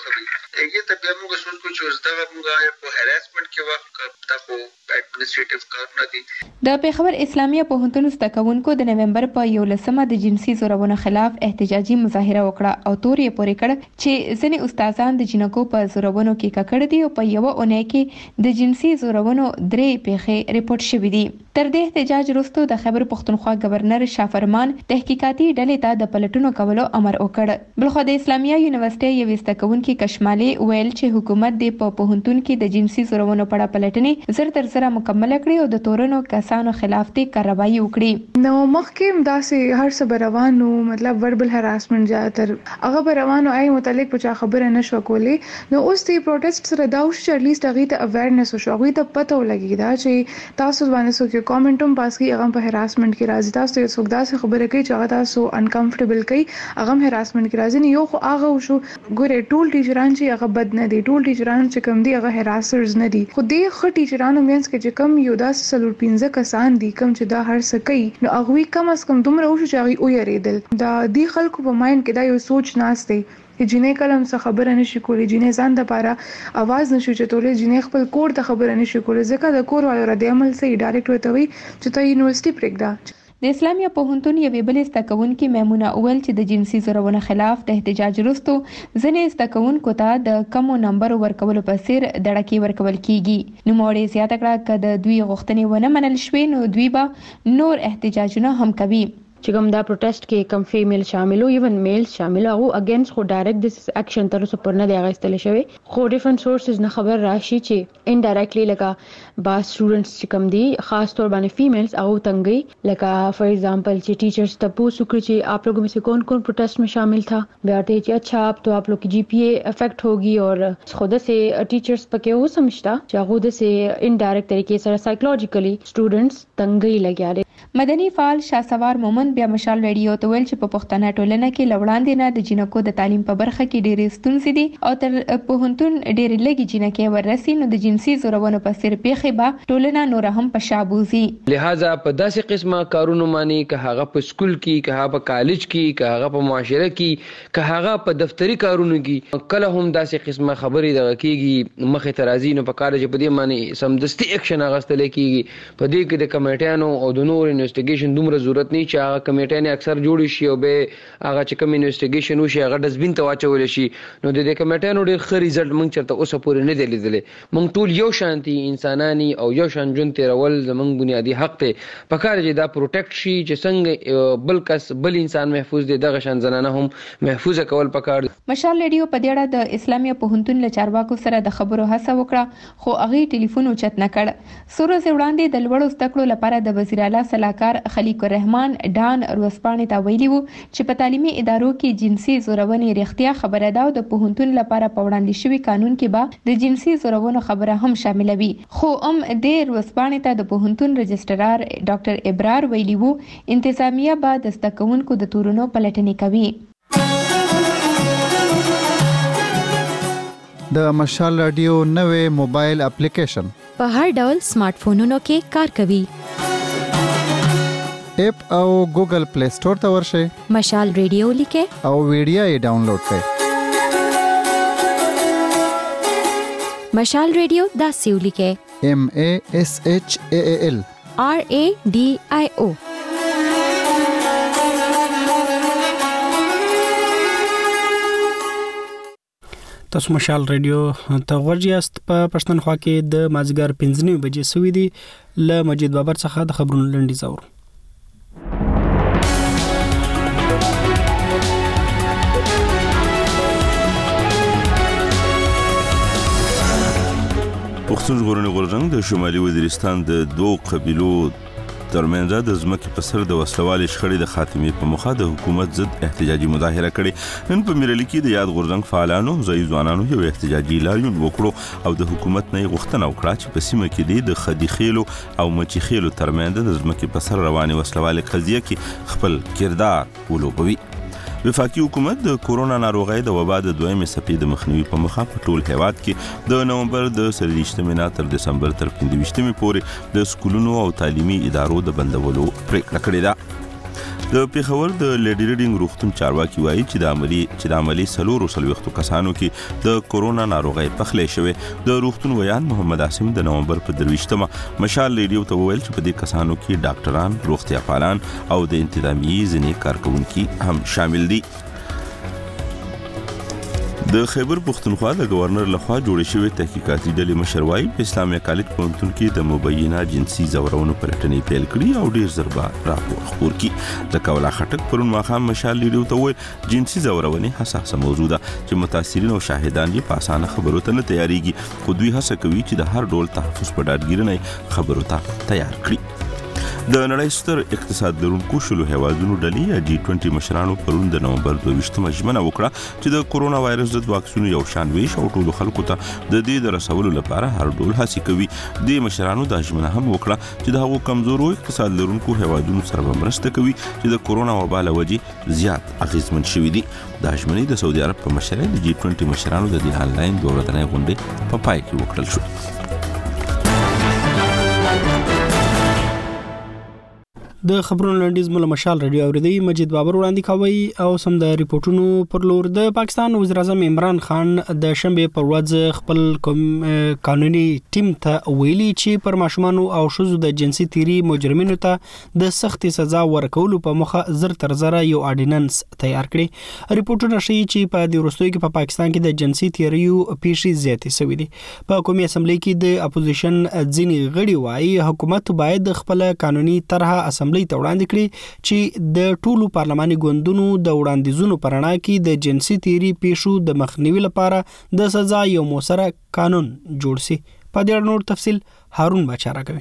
هغه ته بیا موږ سوچ کوو چې دا موږ په هراسمنټ کې وخت دا خو اډمنسټریټیو کار نه دی. د پیښور اسلامي پوهنتون زده کوونکو د نومبر په یولسمه د جنسي زورونو خلاف احتجاجي مظاهره وکړه او تورې پورې کړ چې ځینې استادان د جنکو په زورونو کې ککړ دي او په یو اونۍ کې د جنسي زورونو درې پیښې ریپورت شوې دي. تر دې احتجاج وروسته د خیبر پښتونخوا گورنر شافرمان تحقیقاتي ډلې ته د پلټونو کولو امر وکړ. بلخو د اسلامیه یونیورسيټي یو زده کوونکي کشمالي ویل چې حکومت د په پوهنتون کې د جنسي زورونو په اړه پلټنې زر تر زر مکمل کړي او د تورنو کسانو خلاف دې کارروایي وکړي. نو مخکې داسې هر څه روانو مطلب وربل هراسمنټ زیاتر هغه روانو آی متعلق په خبره نشو کولی. نو اوس د پروټیست سره دا وش چې لیست هغه ته اویرنس وشو هغه ته پته ولګی دا چې تاسو باندې سو کې کامنټوم پاس کی هغه په هراسمنټ کې راځي. تاسو یو څوک داسې خبره کوي چې هغه تاسو انکمفورټبل کوي هغه هراسمنټ کې راځي. یو خو هغه وشو ګوره ټول ټیچران چې هغه بد نه دي ټول ټیچران چې کم دي هغه هراسرز نه دي. خو دې خ ټیچرانو مینس کې چې کم یو داس سلور پنځه کسان دي کم چې دا هر څه کوي نو هغه کم از کم دومره وشو چې هغه او یریدل. دا دی خلکو په مایند کې دا یو سوچ ناشته چې جنې کلم څه خبره نشي کولی جنې ځان د پاره आवाज نشو چتولې جنې خپل کور ته خبره نشي کولی ځکه د کور والو رد عمل سي ډایرکټ وته وي چې ته یونیورسيټي پرېږده. د اسلامي پوهنتون یوې بلې زده کوونکې میمونه اول چې د جنسي زورونو خلاف د احتجاج وروسته ځینې زده کوونکو ته د کمو نمبر ورکولو په څیر دړکې ورکول کیږي. نوموړې زیاته کړه که د دوی غوښتنې ونه منل شوې نو دوی به نور احتجاجونه هم کوي. چې کوم دا پروټیست کې کم فیمیل شاملو ایون میلز شامل او اگینست خو ډایرکټ دیس اکشن تر اوسه پر نه دی اغستل شوی. خو ډیفرنٹ سورسز نه خبر راشي چې انډایرکټلی لکه با سټوډنټس چې کم دي خاص طور باندې فیمیلز او تنګي لکه فار एग्जांपल چې ټیچرز ته پوښتنه وکړي چې आप लोगों में से कौन कौन प्रोटेस्ट में शामिल था بیا ته چې اچھا अब तो आप लोग की जीपीए افیکٹ होगी और خود سے ټیچرز پکې و سمجھتا چې هغه د سه انډایرکټ طریقې سره سایکولوژیکلی سټوډنټس تنګي لګیا دي. مدني فعال شاسوار مومن بیا مشال ریډیو ته ویل چې په پښتنه ټولنه کې لوړاندې نه د جنکو د تعلیم په برخه کې ډېرې ستونزې دي او تر پوهنتون ډېرې لږې جنکې ورسي نو د جنسي زورونو په سر پیښې به ټولنه نور هم په شابوزي. لہذا په داسې قسمه کارونو باندې که هغه په سکول کې که هغه په کالج کې که هغه په معاشره کې که هغه په دفتری کارونو کې کله هم داسې قسمه خبرې دغه کېږي مخې ته راځي نو په کار چې په دې باندې سمدستي اکشن اخیستل کېږي. په دې کې د کمیټیانو او د نور انویسټیګیشن دومره ضرورت نه چې هغه کمیټې اکثر جوړ شي او به هغه چې کوم انویسټیګیشن وشي هغه ډسبین ته واچول شي نو د دې کمیټانو ډېر ښه ریزلټ موږ چرته اوسه پورې نه دی لیدلی. موږ ټول یو شانتي انسانانی او یو شان ژوند تیرول زموږ بنیادي حق دی. په کار چې دا پروټیکټ شي چې څنګه بل کس بل انسان محفوظ دی دغه شان زنانه هم محفوظ کول پکار. مشال ریډیو په دې اړه د اسلامي پوهنتون له چارواکو سره د خبرو هڅه وکړه خو هغه ټلیفون اوچت نه کړ. سورو وړاندې د لوړو زده کړو لپاره د وزیر اعلی صلاحکار خلیق الرحمن ډان روسپانې ته ویلي وو چې په تعلیمي ادارو کې جنسي زورونې رښتیا خبره ده او د پوهنتون لپاره په وړاندې شوي قانون کې به د جنسي زورونو خبره هم شاملوي. خو ام د روسپانې ته د پوهنتون رجسټرار ډاکټر ابرار ویلي وو انتظامیه به د زده کوونکو د تورونو پلټنې کوي. د مشال رادیو نوې موبایل اپلیکیشن په هر ډول سمارټ فونونو کې کار کوي. اپ او ګوګل پلی سٹور ته ورشئ مشال ریډیو لیکه او ویډیو یې ډاونلوډ کړئ. مشال ریډیو دا سیو لیکه M A S H A A L R A D I O. تاسو مشال رادیو ته ورجیاست په پښتونخوا کې د مازیګر پنځه نیمې بجې سوي دي ل مجید بابر څخه د خبرونو لنډیز اورو. پښتون ژغورنې غورځنګ د شمالي وزیرستان د دوو قبیلو ترمنځ د ځمکې په سر د وسلوالې شخړې د خاتمې په موخه د حکومت ضد احتجاجي مظاهره کړې. نن په میرلي کې د یاد غورځنګ فعالانو ځایي ځوانانو یو احتجاجي لاریون وکړو او د حکومت نه غوښتنه وکړه چې په سیمه کې د خدي خېلو او مچي خېلو ترمنځ د ځمکې په سر روانې وسلوالې قضیه کې خپل کردار ولوبوي. وفاقي حکومت د کورونا ناروغۍ د وبا د دویمې څپې د مخنیوي په موخه په ټول هیواد کې د نومبر د څلرویشتمې نه تر دسمبر تر پنځویشتمې پورې د سکولونو او تعلیمي ادارو د بندولو پریکړه کړې ده. د پیښور د لیډي ریډینګ روغتون چارواکي وایي چې د عملی چې د عملی سلورو سلويختو کسانو کې د کورونا ناروغۍ پخلې شوې. د روغتون ویان محمد عاصم د نومبر په درویشتمه مشال ریډیو ته وویل چې په دې کسانو کې ډاکټران، روغتیا پالان او د انتظامی ځینې کارکونکي هم شامل دي. د خیبر پښتونخوا د گورنر لخوا جوړې شوې تحقیقاتي ډلې مشر وايي په اسلامي کالج پوهنتون کې د مبینه جنسي ځورونو پلټنې پیل کړي او ډیر زر به راپور خپور کړي. د کولا خټک پرون ماښام مشال لیډیو ته وویل جنسي ځورونې حساسه موضوع ده چې متاثرین او شاهدان یې په اسانه خبرو ته نه تیاریږي، خو دوی هڅه کوي چې د هر ډول تحفظ په ډاډګیرۍ خبرو ته تیار کړي. د نړۍ ستر اقتصاد لرونکو شلو هیوادونو ډلې یا جی بیس مشرانو پرون د نومبر دویشتمه ژمنه وکړه چې د کورونا وایرس ضد واکسینو یو شان ویش او ټولو خلکو ته د دې د رسولو لپاره هر ډول هڅې کوي. د مشرانو د ژمنه هم وکړه چې د هغو کمزورو اقتصاد لرونکو هیوادونو سره مرسته کوي چې د کورونا وبا له وجې زیات اغیزمن شوي دي. د ژمنې د سعودي عرب په مشرۍ د جی بیس مشرانو د دې آنلاین دوه ورځنۍ غونډې په پای کې وکړل شو. د خبرونو لنډیز مله مشال رادیو اوریدي مجید بابر وړاندې کوي او سم د ریپورتونو پر لور. د پاکستان وزیر اعظم عمران خان د شنبه پر ورځ خپل قانوني ټیم ته ویلي چې پر ماشومان او شذو د جنسي تیری مجرمینو ته د سخت سزا ورکولو په مخه زر تر زره یو اورډیننس تیار کړي. ریپورتونه ښیي چې په دې وروستیو کې په پا پاکستان کې د جنسي تیریو پیښې زیاتې شوې دي. په قومي اسمبلی کې د اپوزیشن ځینې غړي وایي حکومت باید خپل قانوني طرحه اسمبلی ته وړاندې کړي چې د ټولو پارلماني ګوندونو د وړاندیزونو پر اړه کې د جنسي تیری پیښو د مخنیوي لپاره د سزا یو موثر قانون جوړ شي. په دې اړه نور تفصیل هارون باچا راکوي.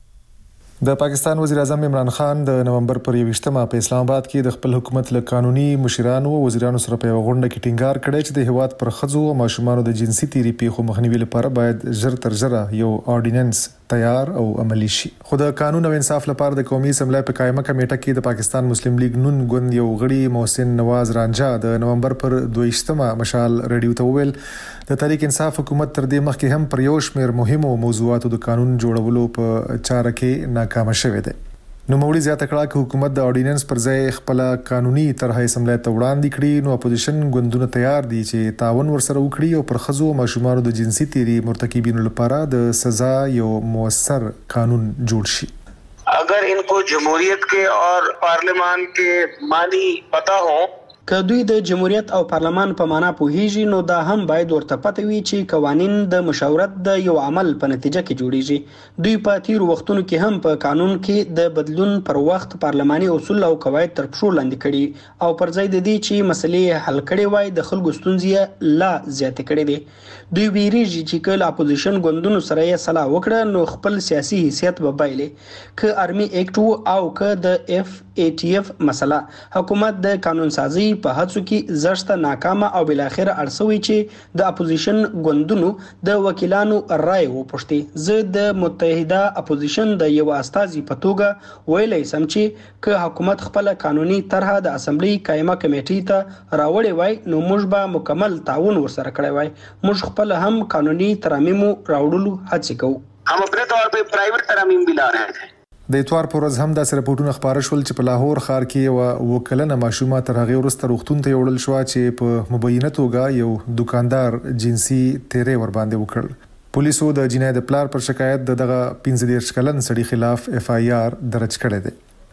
د پاکستان وزیر اعظم عمران خان د نومبر پر یوویشتمه په اسلام آباد کې د خپل حکومت له قانوني مشرانو او وزیرانو سره په غونډه کې ټینګار کړی چې د هیواد پر ښځو او ماشومانو د جنسي تیری پیښو مخنیوي لپاره باید ژر تر ژره یو اورډیننس تیار او عملی شي. خو د قانون او انصاف لپاره د قومي اسمبلی په قائمه کمیټه کې د پاکستان مسلم لیگ نون ګوند یو غړي محسن نواز رانجا د نومبر پر دویشتمه مشال ریډیو ته وویل د تحریک انصاف حکومت تر دې مخکې هم پر یو شمېر مهمو موضوعاتو د قانون جوړولو په چاره کې ناکامه شوې ده. نو موري زیاته کړه چې حکومت د اورډیننس پر ځای خپل قانوني طرحه اسمبلی ته وړاندې کړي نو اپوزیشن ګوندونه تیار دي چې تعاون ورسره وکړي او پر ښځو او ماشومانو د جنسي تیری مرتکبینو لپاره د سزا یو موثر قانون جوړ شي. अगर इनको जमहूरियत के और पार्लियामान के मानी पता हो که دوی د جمهوریت او پارلمان په معنا پوهیږي نو دا هم باید ورته پته وي چې قوانین د مشاورت د یو عمل په نتیجه کې جوړیږي. دوی په تیر وختونو کې هم په قانون کې د بدلون پر وخت پارلماني اصول او قواعد تر پښو لاندې کړي او پر ځای د دې چې مسلې حل کړي وای د خلکو ستونزې لا زیات کړي دي. دوی ویریږي چې کله اپوزیشن ګوندونو سره یې صلاح وکړه نو خپل سیاسي حیثیت به بایلي. که آرمي ایکټ او که د اف ای ټی اف مسله حکومت د قانون سازي په هڅو کې زړسته ناکامه او بل اخر ارسوي چې د اپوزیشن ګوندونو د وکیلانو رائے وپوښتي. زه د متحده اپوزیشن د یو استازي په توګه ویلای سم چې که حکومت خپل قانوني طرحه د اسمبلی قائمه کمیټې ته راوړې وای نو موږ به مکمل تعاون ورسره کړی وای. موږ خپل هم قانوني ترامیم راوړلو هڅه کوو. हम अपने तौर पे प्राइवेट तरमीम भी ला रहे थे. د اتوار پر ورځ هم داسې راپورټونه خپاره شول چې په لاهور ښار کې یو وکلنه ماشومه تر هغې وروسته روغتون ته یوړل شوه چې په مبینه توګه یو دکاندار جنسي تیری ورباندې وکړ. پولیسو د جنایت پلار پر شکایت د دغه پنځه دېرش کلن سړي خلاف اف آی آر درج کړی دی.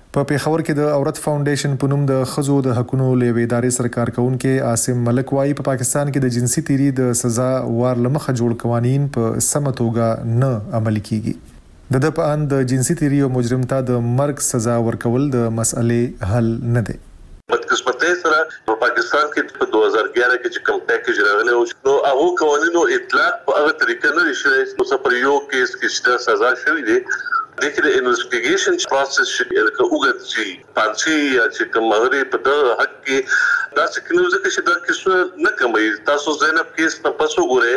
په پیښور کې د اورت فاونډیشن په نوم د خزو د حقوقو لوي ادارې سره کارکونکو عاصم ملک وايي په پاکستان کې د جنسي تیری د سزا وار لمخه جوړ قوانين په سم توګه نه عملي کیږي د د په اند د جنسي تیری او مجرم ته د مرګ سزا ورکول د مسئلې حل نه دی. بدقسمتۍ سره په پاکستان کې په دوه هزار اګیاره کې چې کوم پیکیج راغلی او نو هغه قوانینو اطلاق په هغه طریقه نه شوی نو پر یو کیس کې سزا شوی دی دغه د انویسټیګیشن پروسس چې لکه وګورئ پانسي یا چې کوم هغه په دغه حق کې دا څه کینو ځکه چې دا کیسه نه کوي تاسو زینب کیس په پسو ګوره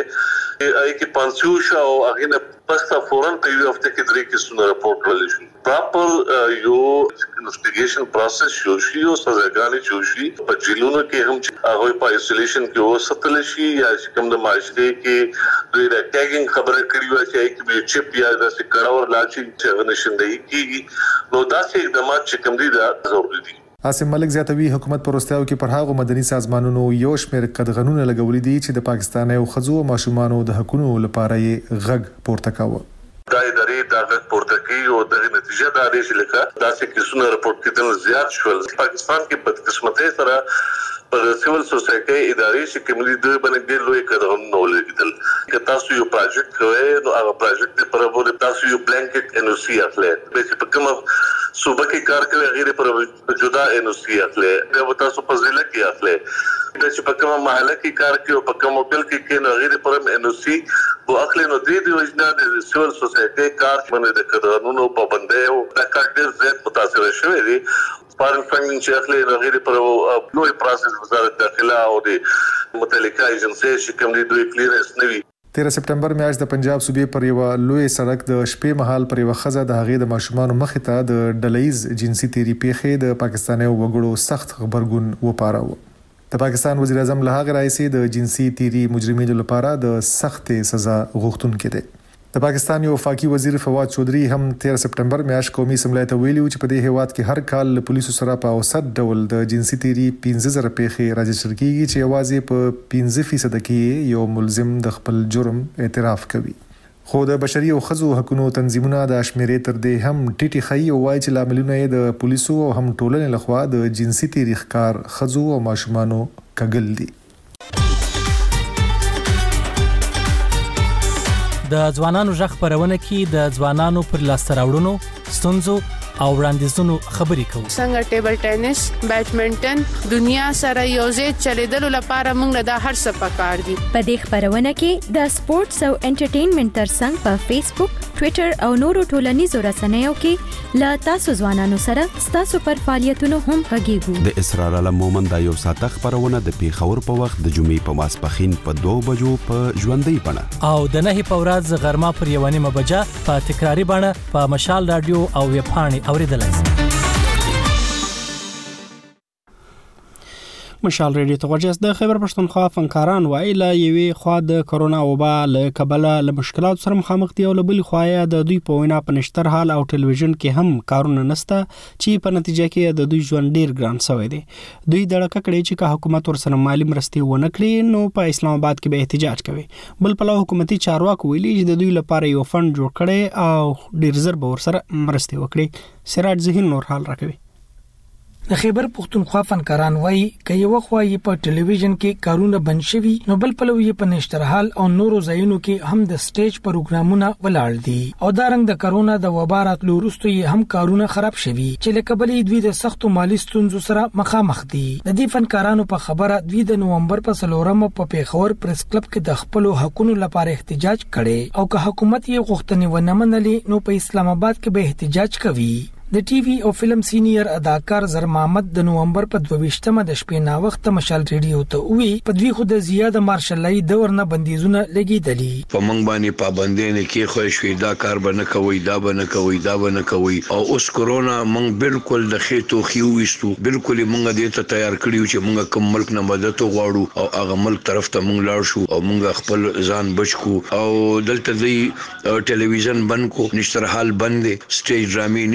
ای کې پانسیو شو هغه نه پستا فورن په یو هفته کې درې کیسونه راپورټ کړل شي پراپر یو انویسټیګیشن پروسس شو شي او سزاګانې شو شي په جیلونو کې هم هغه په ایسولیشن کې وساتل شي یا کوم د معاشري کې دوی د ټیګینګ خبره کړې و چې ای کې چپ یا د سکړاور لاچي چې نشندای کیږي نو دا څه اقدامات چې کوم دي دا ضروري دي. عاصم ملک زیاتوي حکومت پروستیاو کې پر هغه مدني سازمانونو یو شمېر قدغنونه لګولې دي چې د پاکستان او خزو ماشومانو د حقوقو لپاره یې غږ پورته کاوه. دا ادارې دا غږ پورته کوي او د نتیجه دا دی چې لکه داسې کیسونه راپورټ کېدل زیات شول. پاکستان کې بدقسمتۍ سره پر سیول سوسایټي ادارې چې کومې د باندې لوی قدغنونه ولګیدل که تاسو یو پروژیکټ کوئ نو هغه پروژیکټ پر وړاندې تاسو یو بلانکټ ان او سی اخلئ چې په کومه صوبه کې کار کوي غیر پر جدا ان او سی اخلئ دا تاسو په ضلع کې اخلئ چې په کومه محله کې کار کوي او په کومه بل کې کې نو غیر پر ان او سی وو اخلئ نو دې د وجنا د سیول سوسایټي کار باندې د قدغنونو پابندۍ او د کار ډېر زیات متاثر شوی دی. فارن فنډینګ چې اخلي نو غیر پر لوی پروسس وزارت داخله او د متعلقه ایجنسي چې کوم دي دوی کلیرنس نوي. تیر سپټمبر میاشت د پنجاب صوبې پر یو لوی سړک د شپې مهال پر یو خزه د هغې د ماشومانو مخې ته د ډلهیز جنسي تیری پیښې د پاکستاني وګړو سخت خبرګون وپاراوه. د پاکستان وزیر اعظم له هغه راځي د جنسي تیری مجرمینو لپاره د سخت سزا غوښتونکو دی. د پاکستان یو وفاقي وزیر فواد چودري هم تیر سپټمبر میاشت قومي اسمبلی ته ویلي چې په دې هیواد کې هر کال له پولیسو سره په اوسط ډول د جنسي تیری پنځه زره پیښې راجستر کیږي چې یوازې په پنځه فیصد کې یو ملزم د خپل جرم اعتراف کوي. خو د بشري او ښځو حقوقو تنظیمونه د شمیرې تر دې هم ټیټي خي او وايي چې لاملونه یې د پولیسو او هم ټولنې لخوا د جنسي تیری ښکار ښځو او ماشومانو کګل دي. د ځوانانو ژغ خبرونه کې د ځوانانو پر لاسته راوړنو ستونزو او وړاندیزونو خبرې کوو. څنګه ټیبل ټینس، بیډمنټن دنیا سره یوځای چلیدلو لپاره موږ د هر څه پکار دي. په دې خبرونه کې د سپورتس او انټرټینمنټ ترڅنګ په فیسبوک، ټوئیټر او نورو ټولنیزو رسنیو کې لا تاسو ځوانانو سره تاسو پر فعالیتونو هم غږیږو. د اسرار الله مومن د یو ساعت خبرونه د پیښور په وخت د جمعې په ماسپخین په دوه بجو په ژوندۍ بڼه او د نه په ورځ غرمه پر یو نیمه بجه په تکراری بڼه په مشال رادیو او ویب پاڼې اوریدلای شئ. مشال ریډیو ته غوږ د خیبر پښتونخوا فنکاران وایي لا یوې خوا د کرونا وبا له کبله له مشکلات سره مخامخ دي او له بل خوا د دوی په وینا په نشتر حال او ټلویزیون کې هم کارونه نسته چې په نتیجه کې د دوی ژوند ډیر ګران شوی دی. دوی دړه کړي چې که حکومت ورسره مالی مرستې ونه کړي نو په اسلام آباد کې به احتجاج کوي. بل پلو حکومتي چارواکو ویلي چې د دوی لپاره یو فند جوړ کړي او ډیر زر به ورسره مرستې وکړي. سراج ذهن نور حال راکوي. د خیبر پښتونخوا فنکاران وایي که یو خوا یې په ټلویزیون کې کارونه بند شوي نو بل پلو یې په نشترحال او نورو ځایونو کې هم د سټیج پروګرامونه ولاړ دي او دا رنګ د کرونا د وبا راتلو وروسته یې هم کارونه خراب شوي چې لکه بلې دوی د سختو مالی ستونزو سره مخامخ دي. د دې فنکارانو په خبره دوی د نومبر په څلورمه په پیښور پریس کلب کې د خپل حقوقو لپاره احتجاج کړي او که حکومت یې غوښتنې ونه منلې نو په اسلام آباد کې به احتجاج کوي. د ټي وي او فلم سینیئر اداکار زر محمد د نومبر په دویشتمه د شپې نا وخت مشال ریډیو ته وی په دوی خو د زیاده مارشلای دور نه بندیزونه لګیدلی په منګ باندې پابندۍ نه کې خو شوي دا کار به نه کوي دا به نه کوي دا به نه کوي او اوس کورونا مونږ بالکل د خېتو خيو وستو بالکل مونږ دې ته تیار کړیو چې مونږ کوم ملک نه مدد غواړو او هغه ملک طرف ته مونږ لاړ شو او مونږ خپل ځان بچو او دلته دی ټلویزیون بند کو نشتر حال بند سټیج ډرامې نشتا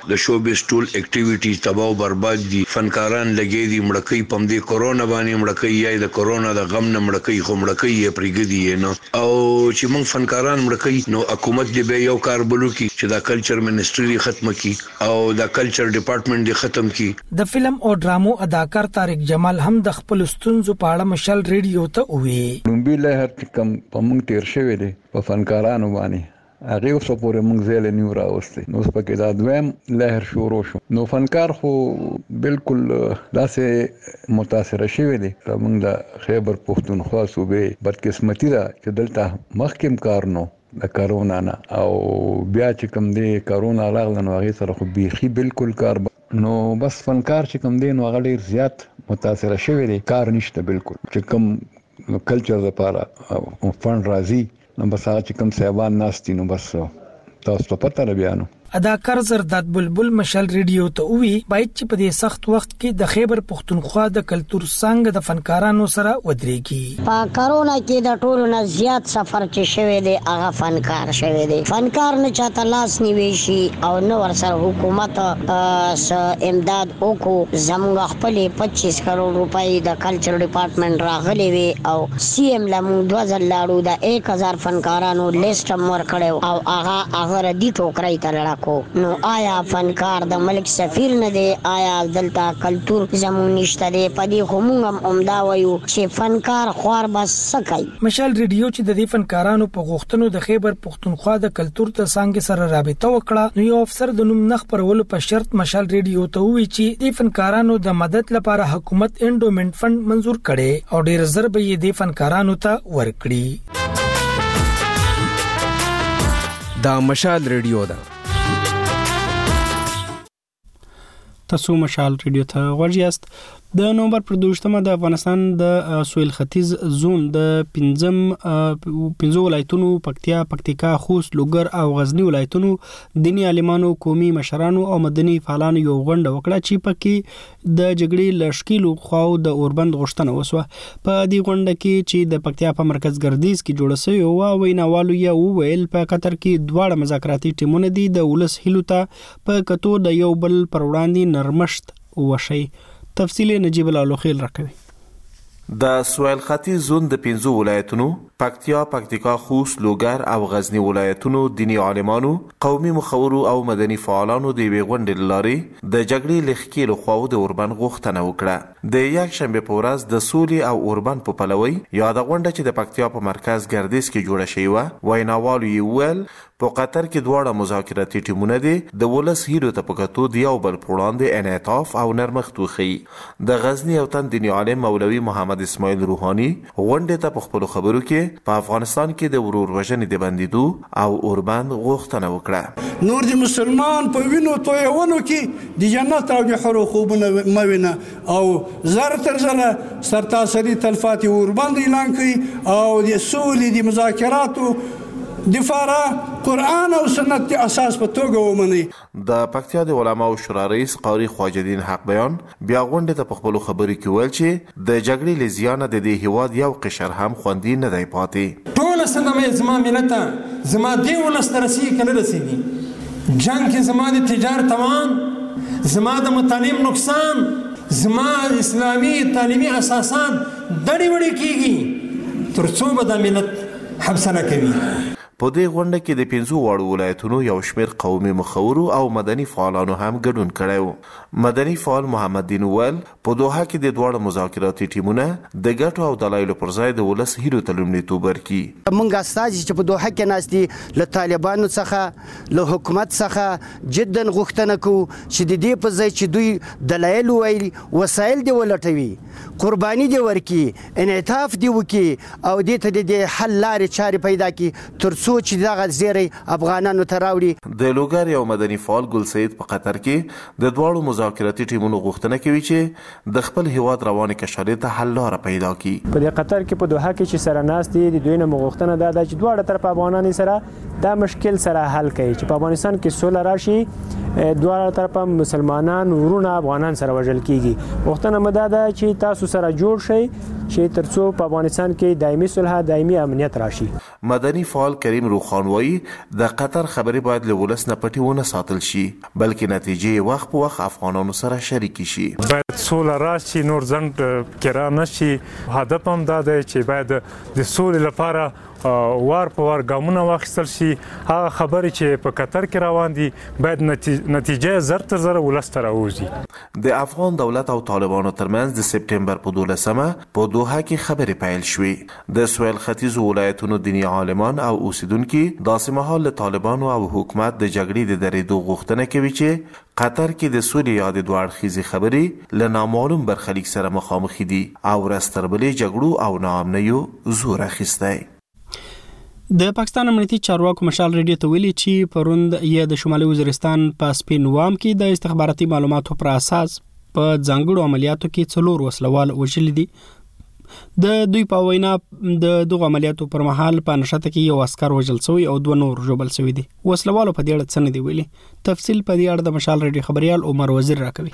د شوبیز ټول اکټیویټیز تباہ او برباد دي فنکاران لګي دي مړکې پم دي کورونا باندې مړکې یا د کورونا د غم نه مړکې خو مړکې پرېګدي نو او چې موږ فنکاران مړکې نو حکومت دې به یو کار بلو کی چې دا کلچر منسټری ختم کی او دا کلچر ډپارټمنټ دې ختم کی. د فلم او ډرامو اداکار طارق جمال هم د خپل ستونزو په اړه مشال ریډیو ته وی. نومبي لهر کم په موږ تیر شوی دی په فنکارانو باندې هغه اوس پورې موږ زیل نیو راوستي نو سپکې دا دویم لهر شروع شو نو فنکار خو بالکل داسې متاثر شوی دی موږ د خیبر پښتونخوا صوبې بدقسمتي ده چې دلته مخکیم کار نو د کرونا نه او بیا چې کوم دی کرونا راغله نو هغه سره خو بيخي بالکل کار نو بس فنکار چې کوم دی نو هغه ډیر زیات متاثر شوی دی کار نشته بالکل چې کوم کلچر لپاره فند راځي نو بس هغه چې کوم صاحبان ناستي نو بس تاسو ته پته را بیانو. اداکار زرداد بلبل مشال ریډیو ته وی باید چې په دې سخت وخت کې د خیبر پښتونخوا د کلچر څنګه د فنکارانو سره ودرېږي. په کرونا کې د ټولو نه زیات سفر چې شوی دی هغه فنکار شوی دی. فنکار نه چاته لاس نیوي شي او نو ورسره حکومت س امداد وکړو زموږ خپل پچیس کروڑ روپۍ د کلچر ډپارټمنټ راغلي وي او سی ام لمو دوه ځل لاړو د یک هزار فنکارانو لیست مور کړو او هغه هغه ردی ټوکرای تلړه نو آیا فنکار د ملک سفیر نه دی آیا دلته کلچر زمون نشته دی پدې همغم عمدا وایو چې فنکار خوار بس سکای. مشال ریډیو چې د دې فنکارانو په غوښتنو د خیبر پښتونخوا د کلچر ته څنګه سره رابطه وکړه نو یو افسر د نوم نخ پرولو په شرط مشال ریډیو ته وی چې د فنکارانو د مدد لپاره حکومت انډومنټ فند منزور کړي او ډیر زر به یې د فنکارانو ته ورکړي. دا مشال ریډیو ده. تاسو مشال ریډیو ته ورجاست. د نومبر پر دوشتمه د افغانستان د سویل ختیځ زون د پنځم پنځو ولایتونو پکتیا، پکتیکا، خوست، لوګر او غزنی ولایتونو دینی عالمانو، قومي مشرانو او مدني فعالانو یو غونډه وکړه چې پکې د جګړې لشکیلو خواو د اوربند غوښتنه وسوه. په دې غونډه کې چې د پکتیا په مرکز ګردیز کې جوړ شوی او ویناوالو یې وویل په قطر کې دواړه مذاکراتي ټیمونه دي د ولس هیلو ته په کتو د یو بل پر وړاندې نرمښت وشي. تفصیل نجیب الله لوخیل راکوي. د سویل ختیځ زون د پنځو ولایتونو پکتیا، پکتیکا، خوست، لوګر او غزنی ولایتونو دینی عالمانو، قومي مخورو او مدني فعالانو د وی غونډې لارې د جګړې لخکېلو خواو د اوربند غوښتنه وکړه. د یک شنبه په ورځ د سولې او اوربند په پلوي یا د غونډه چې د پکتیا په مرکز ګردیز کې جوړه شوې و ویناوالو یې ویل په قطر کې دواړه مذاکراتي ټیمونه دي د ولس هیلو ته په کتو د یو بل پر وړاندې انعطاف او نرمښت وښيي. د غزنی او تن دینی عالم مولوي محمد اسماعیل روحاني غونډې ته په خپل خبرو کې په افغانستان کې د ورور وژنې د بندیدو او اوربند غوښتنه وکړه. نور د مسلمان په وینو تویونو کې د جنت او د حور خوبونه موینه او زر تر زره سرتاسري تلفات اوربند اعلان کړي او د سولې د مذاکراتو دفاره قرآن او سنت اساس په توګه ومني. د پکتیا د علماو شورا رئیس قاری خواجه الدین حق بیان بیا غونډه ته په خپل خبرو کې ویل چې د جګړې لزیانه د دې هیواد یو قشر هم خوندي نه دی پاتې. ټول سنمه زما ملت زما دی ولست رسی کنه رسیدي جنگ کې زما د تجارت توان زما د متعلم نقصان زما اسلامی تعلیمی اساسات دړي وړي کیږي ترڅو به د ملت حبسنه کوي. په دې غونډه کې د پنځو واړو ولایتونو یو شمېر قومي مخورو او مدني فعالانو هم ګډون کړی و. مدني فعال محمد دین ویل په دوحه کې د دواړو مذاکراتي ټیمونه د ګټو او دلایلو پر ځای د ولس هیلو ته لومړیتوب ورکړي. موږ استازي چې په دوحه کې ناست دي له طالبانو څخه له حکومت څخه جدا غوښتنه کوو چې د دې په ځای چې دوی دلایل وویل وسایل دې ولټوي، قرباني دې ورکړي، انعطاف دې وکړي او دې ته د حل لارې چارې پیدا کړي تر سوچ دغه زیری افغانانو ته راوړي. د لوګر یو مدني فعال ګل سید په قطر کې د دواړو مذاکراتي ټیمونو غوښتنه کوي چې د خپل هیواد روانې کشالې ته حل لاره پیدا کړي. په قطر کې په دوحه کې چې سره ناست دي د دوی نه غوښتنه ده چې دواړه طرف افغانان سره دا مشکل سره حل کړي چې په افغانستان کې سوله راشي، دواړه طرف مسلمانان ورونه افغانان سره وژل کیږي. غوښتنه مده ده چې تاسو سره جوړ شئ چې ترڅو په افغانستان کې دایمي صلح دایمي امنیت راشي. مدني فعال کریم روخان وایي د قطر خبرې باید له ولس نه پټې ونه ساتل شي بلکې نتیجې وخت په وخت افغانانو سره شریک شي. باید سوله راشي نور ځنډ کرا نشي. هدف هم دا دی چې باید د سولې لپاره وار په وار ګامونه واخیستل شي. هغه خبرې چې په قطر کې روان دي باید نتیجه زر تر زر ولس ته راوځي. د افغان دولت او طالبانو ترمنځ د سپټمبر په دولسمه په دوحه کې خبرې پیل شوې. د سویل ختیځو ولایتونو دیني عالمان او اوسیدونکي داسې مهال له طالبانو او حکومت د جګړې د درېدو غوښتنه کوي چې قطر کې د سولې یا د دوه اړخیزې خبرې له نامعلوم برخلیک سره مخامخ دي او ورځ تر بلې جګړو او ناامنیو زور اخیستی. د پاکستان امنیتي چارواکو مشال ریډیو ته ویلي چې پروند یې د شمالي وزیرستان په سپینوام کې د استخباراتي معلوماتو پر اساس په ځانګړو عملیاتو کې څلور وسلوال وژل دي. د دوی په وینا د دغه عملیاتو پر مهال په نشته کې یو عسكر وژل شوی او دوه نور ژوبل شوی دي. وسلوالو په دې اړه څه نه دی ویلي. تفصیل په دې اړه د مشال ریډیو خبريال عمر وزیر راکوي.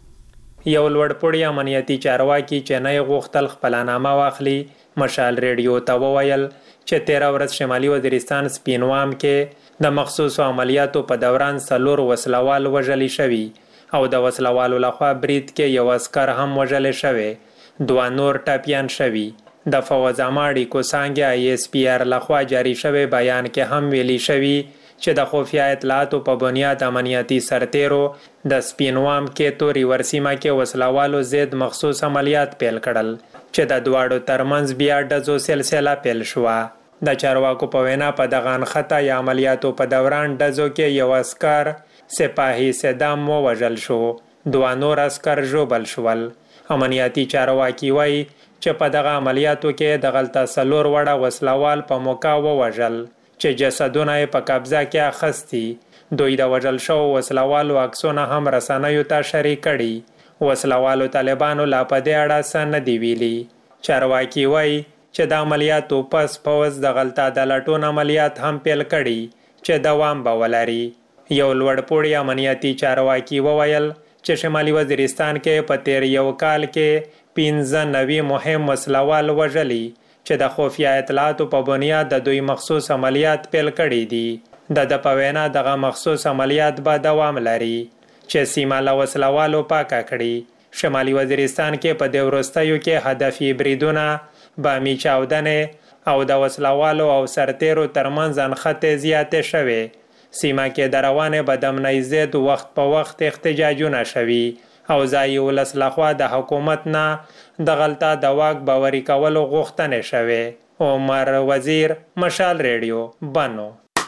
یو لوړپوړی امنیتي چارواکي چې نه غوښتل خپلنامه واخلي مشال ریډیو ته وویل چې تیرا ورځ شمالي وزیرستان سپینوام کې د مخصوصو عملیاتو په دوران څلور وسلوال وژل شوي او د وسلوالو لخوا برید کې یو عسكر هم وژل شوی. دوه نور ټاپیان شوي. د فوز اماړي کوسانګ ای اس پی آر لخوا جاری شوی بیان کې هم ویلي شوی چې د خفیه اطلاعاتو په بنیاد امنیتي سرتیرو د سپینوام کې توري ورسیمه کې وسلوالو ضد مخصوص عملیات پیل کړل چې د دواړو ترمنځ بیا ډزو سلسله پیل شوه. د چارواکو په وینا په دغه انخته یا عملیاتو په دوران ډزو کې یو عسكر سپاهي صدام وژل شو. دوه نور عسكر ژوبل شول. امنیتي چارواکي وایي چې په دغه عملیاتو کې د غلطه سلور وړه وسلوال په موقع وژل چې جسدونه په قبضه کې اخستي. دوی د وژل شو وسلوالو عکسونه هم رسنیو ته شریک کړي. وسلوالو طالبانو لا په دې اړه څه نه دی ویلي. چارواکي وایي چې د عملیاتو پس پوز د غلطه د لټون عملیات هم پیل کړي چې دوام به ولري. یو لوړپوړی امنیتي چارواکي وویل چې شمالي وزیرستان کې په تیر یو کال کې پنځه نوي مهم وسلوال وژلي چې د خفیه اطلاعاتو په بنیاد د دوی مخصوص عملیات پیل کړي دي. د د په وینا دغه مخصوص عملیات به دوام لري چې سیمه له وسلوالو پاکه کړي. شمالي وزیرستان کې په دې وروستیو کې هدفي بریدونه بامي چاودنې او د وسلوالو او سرتیرو ترمنځ انخته زیاتې شوې. سیمه کې د روانې بدامنۍ ضد وخت په وخت احتجاجونه شوي او ځایي ولس لخوا د حکومت نه د غلطه د واک باوري کولو غوښتنې شوې. عمر وزیر مشال ریډیو بنو.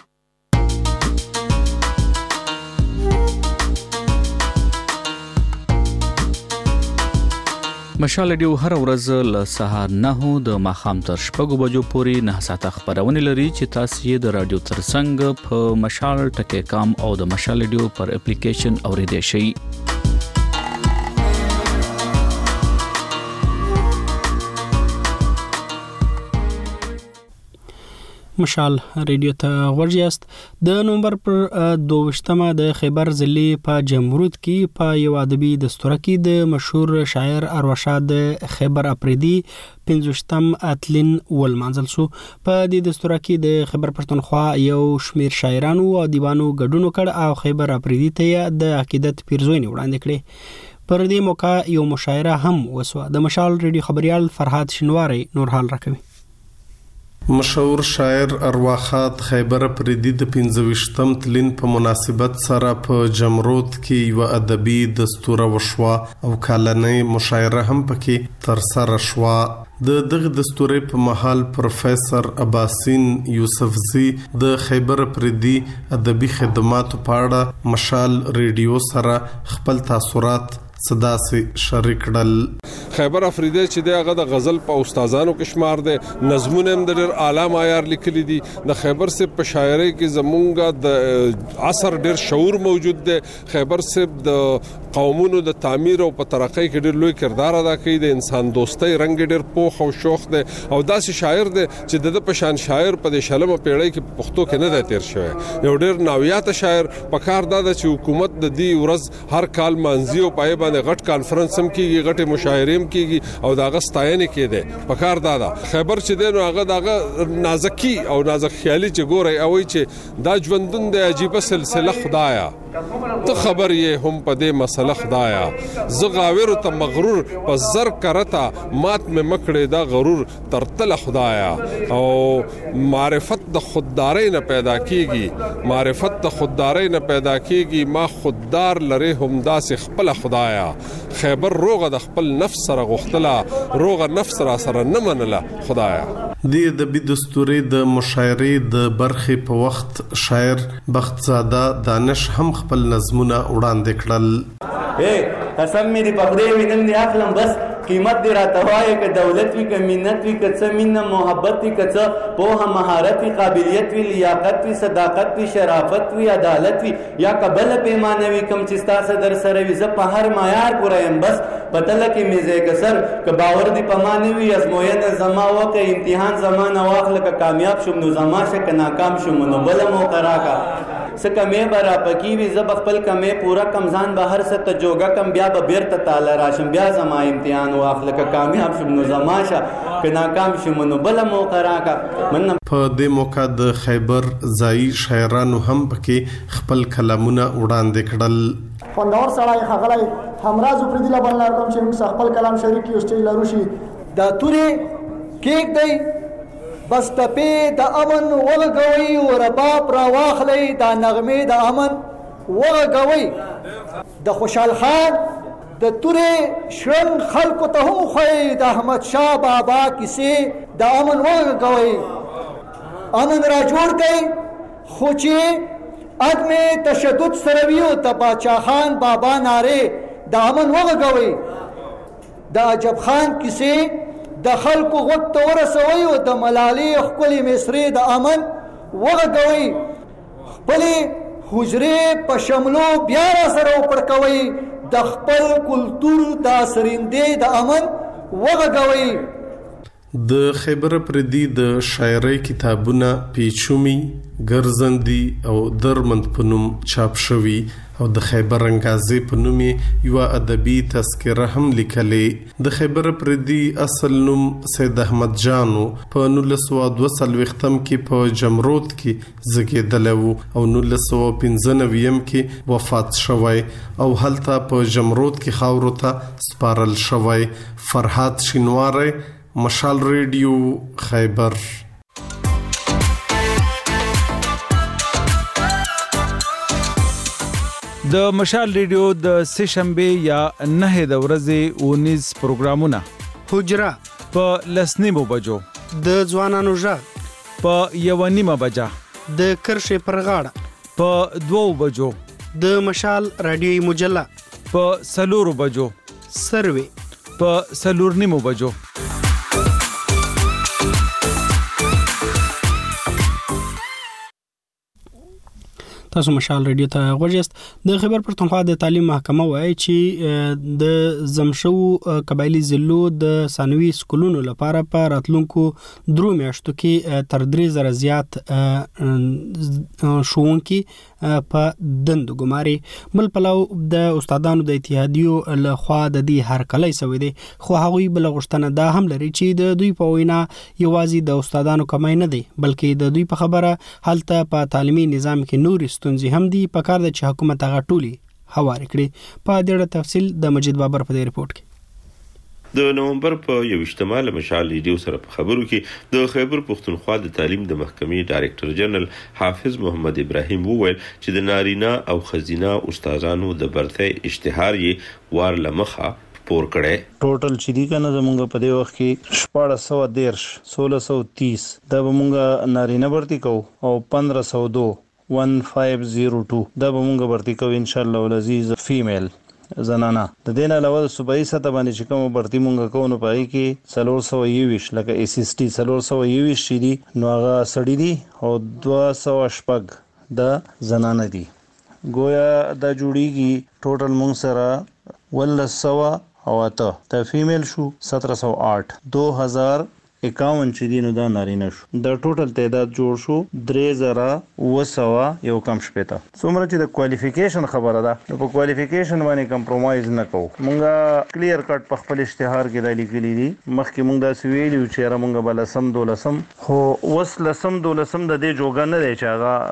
مشال ریډیو هر ورځ له سهار نه د ماخام تر شپږو بجو پورې نه ساعته خبرونه لري چې تاسو یې د رادیو ترڅنګ په مشال ټکی کام او د مشال ریډیو پر اپلیکیشن اوریدئ شئ. مشال ریډیو ته ورجاست. د نومبر پر دوشتمه د خیبر ضلع په جمرود کې په یو ادبي دستوره کې د مشهور شاعر ارواښاد خیبر اپریدي پنځوشتم اتلین ولمانځل شو. په دې دستوره کې د خیبر پښتونخوا یو شمیر شاعرانو او دیوانو ګډون وکړ او خیبر اپریدي ته د عقیدت پیرزوینې وړاندې کړې. پر دې موقع یو مشاعره هم وسوه. د مشال ریډیو خبريال فرهاد شنواری نور حال راکوي. مشهور شاعر ارواښاد خیبر اپریدي د پنځوشتم تلین په مناسبت سره په جمرود کې یو ادبي دستوره وشوه او کالنۍ مشاعره هم پکې ترسره شوه. د دغه دستورې په محل پروفیسور عباسین یوسفزی د خیبر اپریدي ادبي خدماتو په اړه مشال ریډیو سره خپل تاثرات صدا سي شریک کړل. خیبر اپریدي چې دغه د غزل په استادانو کې شمار دي، نظمونه هم د ډېر اعلی معیار لیکلي دي. د خیبر سے په شاعرۍ کې زمونږه د عصر ډېر شعور موجود دی. خیبر سے د قومونو د تعمیر او په ترقۍ کې ډېر لوی کردار ادا کوي د انسان دوستۍ رنگ ډېر پوخ او شوخ دی او داسې شاعر دی چې د په شان شاعر په د شلمه پیړۍ کې پښتو کې نه دی تیر شوی یو ډېر ناویاته شاعر په کار دا چې حکومت د دې ورځ هر کال مانځي او پای باندې غټ کانفرنس هم کیږي غټه مشاعره هم کیږي او دا غستاینه کېده په کار دا ده خبر چې دی نو هغه دغه نازکی او نازک خیالي چې ګوري او چې دا ژوندون د عجیب سلسله خدایا ته خبر یې هم په دې مسله خدایا زه غاور ته مغرور په زر کرتا مات مې مکړې دا غرور ترتل خدایا او معرفت د خوددارۍ نه پیدا کیږي معرفت د خوددارۍ نه پیدا کیږي ما خوددار لري هم داسې خپل خدایا خیبر روغه د خپل نفس سره غختله روغه نفس را سره نه منله خدایا د ادبي دستوري د مشاعرې د برخې په وخت شاعر بختزاده دانش هم خپل نظمونه وړاندې کړل اے قسم مې دې پخدای وینم دې اخلم بس قیمت دې راته وایي که دولت وي که منت وي که څه مینه محبت وي که څه پوهه مهارت وي قابلیت وي لیاقت وي صداقت وي شرافت وي عدالت وي یا که بله پیمانه وي کوم چې ستاسو در سره وي زه په هر معیار پوره یم بس په تله کې مې ځای کسر که باور دې په ما نه وي ازموینه زما وکړه امتحان زما نه واخله که کامیاب شوم نو زما شه که ناکام شوم نو بله موقع راکړه څه کمې به راپکې وي زه به خپل کمې پوره کم ځان به هر څه ته جوګه کم بیا به بیرته تاله راشم بیا زما امتحان واخله که کامیاب شم نو زما شه که ناکام شم نو بله موقع راکړه مننه په دې موقع د خیبر ځایي شاعرانو هم پکې خپل کلامونه وړاندې کړل خوندور سړی ښاغلی همراز پردي له بل لار کوم چې موږ خپل کلام شریک کړو سټیج لرو شي دا تورې کېک دی بس تپې د امن وغږوي او رباب را واخلئ دا نغمې د امن وغږوي د خوشحال خان د تورې شرنګ خلکو ته هم خوئ د احمد شاه بابا کیسې د امن وغږوي امن را جوړ کړئ خو چې عدم تشدد سره وي او د باچا خان بابا نارې د امن وغږوي د عجب خان کیسې د خلکو غوږ ته ورسوي او د ملالۍ ښکلې مصرې د امن وغږوي خپلې حجرې په شملو بیا را سره وپړکوي د خپل کلتور د سرندې د امن وغږوي د خیبر پردي د شاعرۍ کتابونه پیچومي ګرځندي او درمند په نوم چاپ شوي او د خیبر انګازې په نوم یو ادبي تذکره هم لیکلې د خیبر پردي اصل نوم سید احمد جانو په نولس سوه دوه څلوېښتم کې په جمرود کې زیږېدلی و او نولس سوه پنځه نوي کې وفات شوی او هلته په جمرود کې خاورو ته سپارل شوی. فرحات شینواری، مشال ریډیو، خیبر. د مشال ریډیو د سه شنبه یا نه د ورځې اونیز پروګرامونه: حجره په لسنیمو بجو، د ځوانانو ژغ په یو نیمه بجه، د کرښې پر غاړه په دوو بجو، د مشال رادیوي مجله په سلورو بجو، سروي په سلور نیمو بجو. تاسو مشال ریډیو ته غوښیست. د خیبر پښتونخوا د تعلیم محکمه وایي چې د زمشو قبایلی ضلعو د ثانوي سکولونو لپاره په راتلونکو درو میاشتو کې تر درې زره زیات ښوونکي په دندو ګماري. بل پلو د استادانو د اتحادیو له خوا د دې هرکلی سوی دی، خو هغوی بل غوښتنه دا هم لري چې د دوی په وینا یوازې د استادانو کمای نه دی، بلکې د دوی په خبره هلته په تعلیمي نظام کې نورې ستونزې هم دي. په کار ده چې حکومت هغه ټولې هوارې کړي. په دې اړه تفصیل د مجید بابر په دې رپورټ کې. د نومبر په یوویشتمه له مشال ریډیو سره په خبرو کې د خیبر پښتونخوا د تعلیم د محکمې ډایرکټر جنرال حافظ محمد ابراهیم وویل چې د نارینه او ښځینه استادانو د برتۍ اشتهار یې وار لمخه پور کړي. ټوټل چې دی کنه زمونږ په دې وخت کې شپږ سوه دېرش سولہ سو تیس دا به مونږ نارینه برتي کوو او پندرہ سو دو ون فایو زیرو ټو دا به مونږ برتي کوو ان شاء الله العزیز فیمیل زنانه. د دې نه علاوه صوبایي سطح باندې چې کوم برتي مونږ کوو نو پای کې څلور سوه یوویشت لکه ایس ایس ټي څلور سوه یوویشت چې دي نو هغه سړي دي او دوه سوه شپږ د زنانه دي. گویا دا جوړیږي ټوټل مونږ سره ولس سوا او اته د فیمیل شو سترہ سو آٹھ دو ہزار اکاون چې دینو دا نارینه شو د ټوټل تعداد جوړ شو درې زره و سوا یو کم شپېته. څومره چې د کوالیفیکیشن خبره ده نو په کوالیفیکیشن باندې کمپرومایز نه کوو. مونږه کلیر کټ په خپل اشتهار کې دا لیکلي دي مخکې مونږ دا سویلی چې را مونږ بل سم دولسم خو وس لسم دولسم د دې جوګه نه دی چې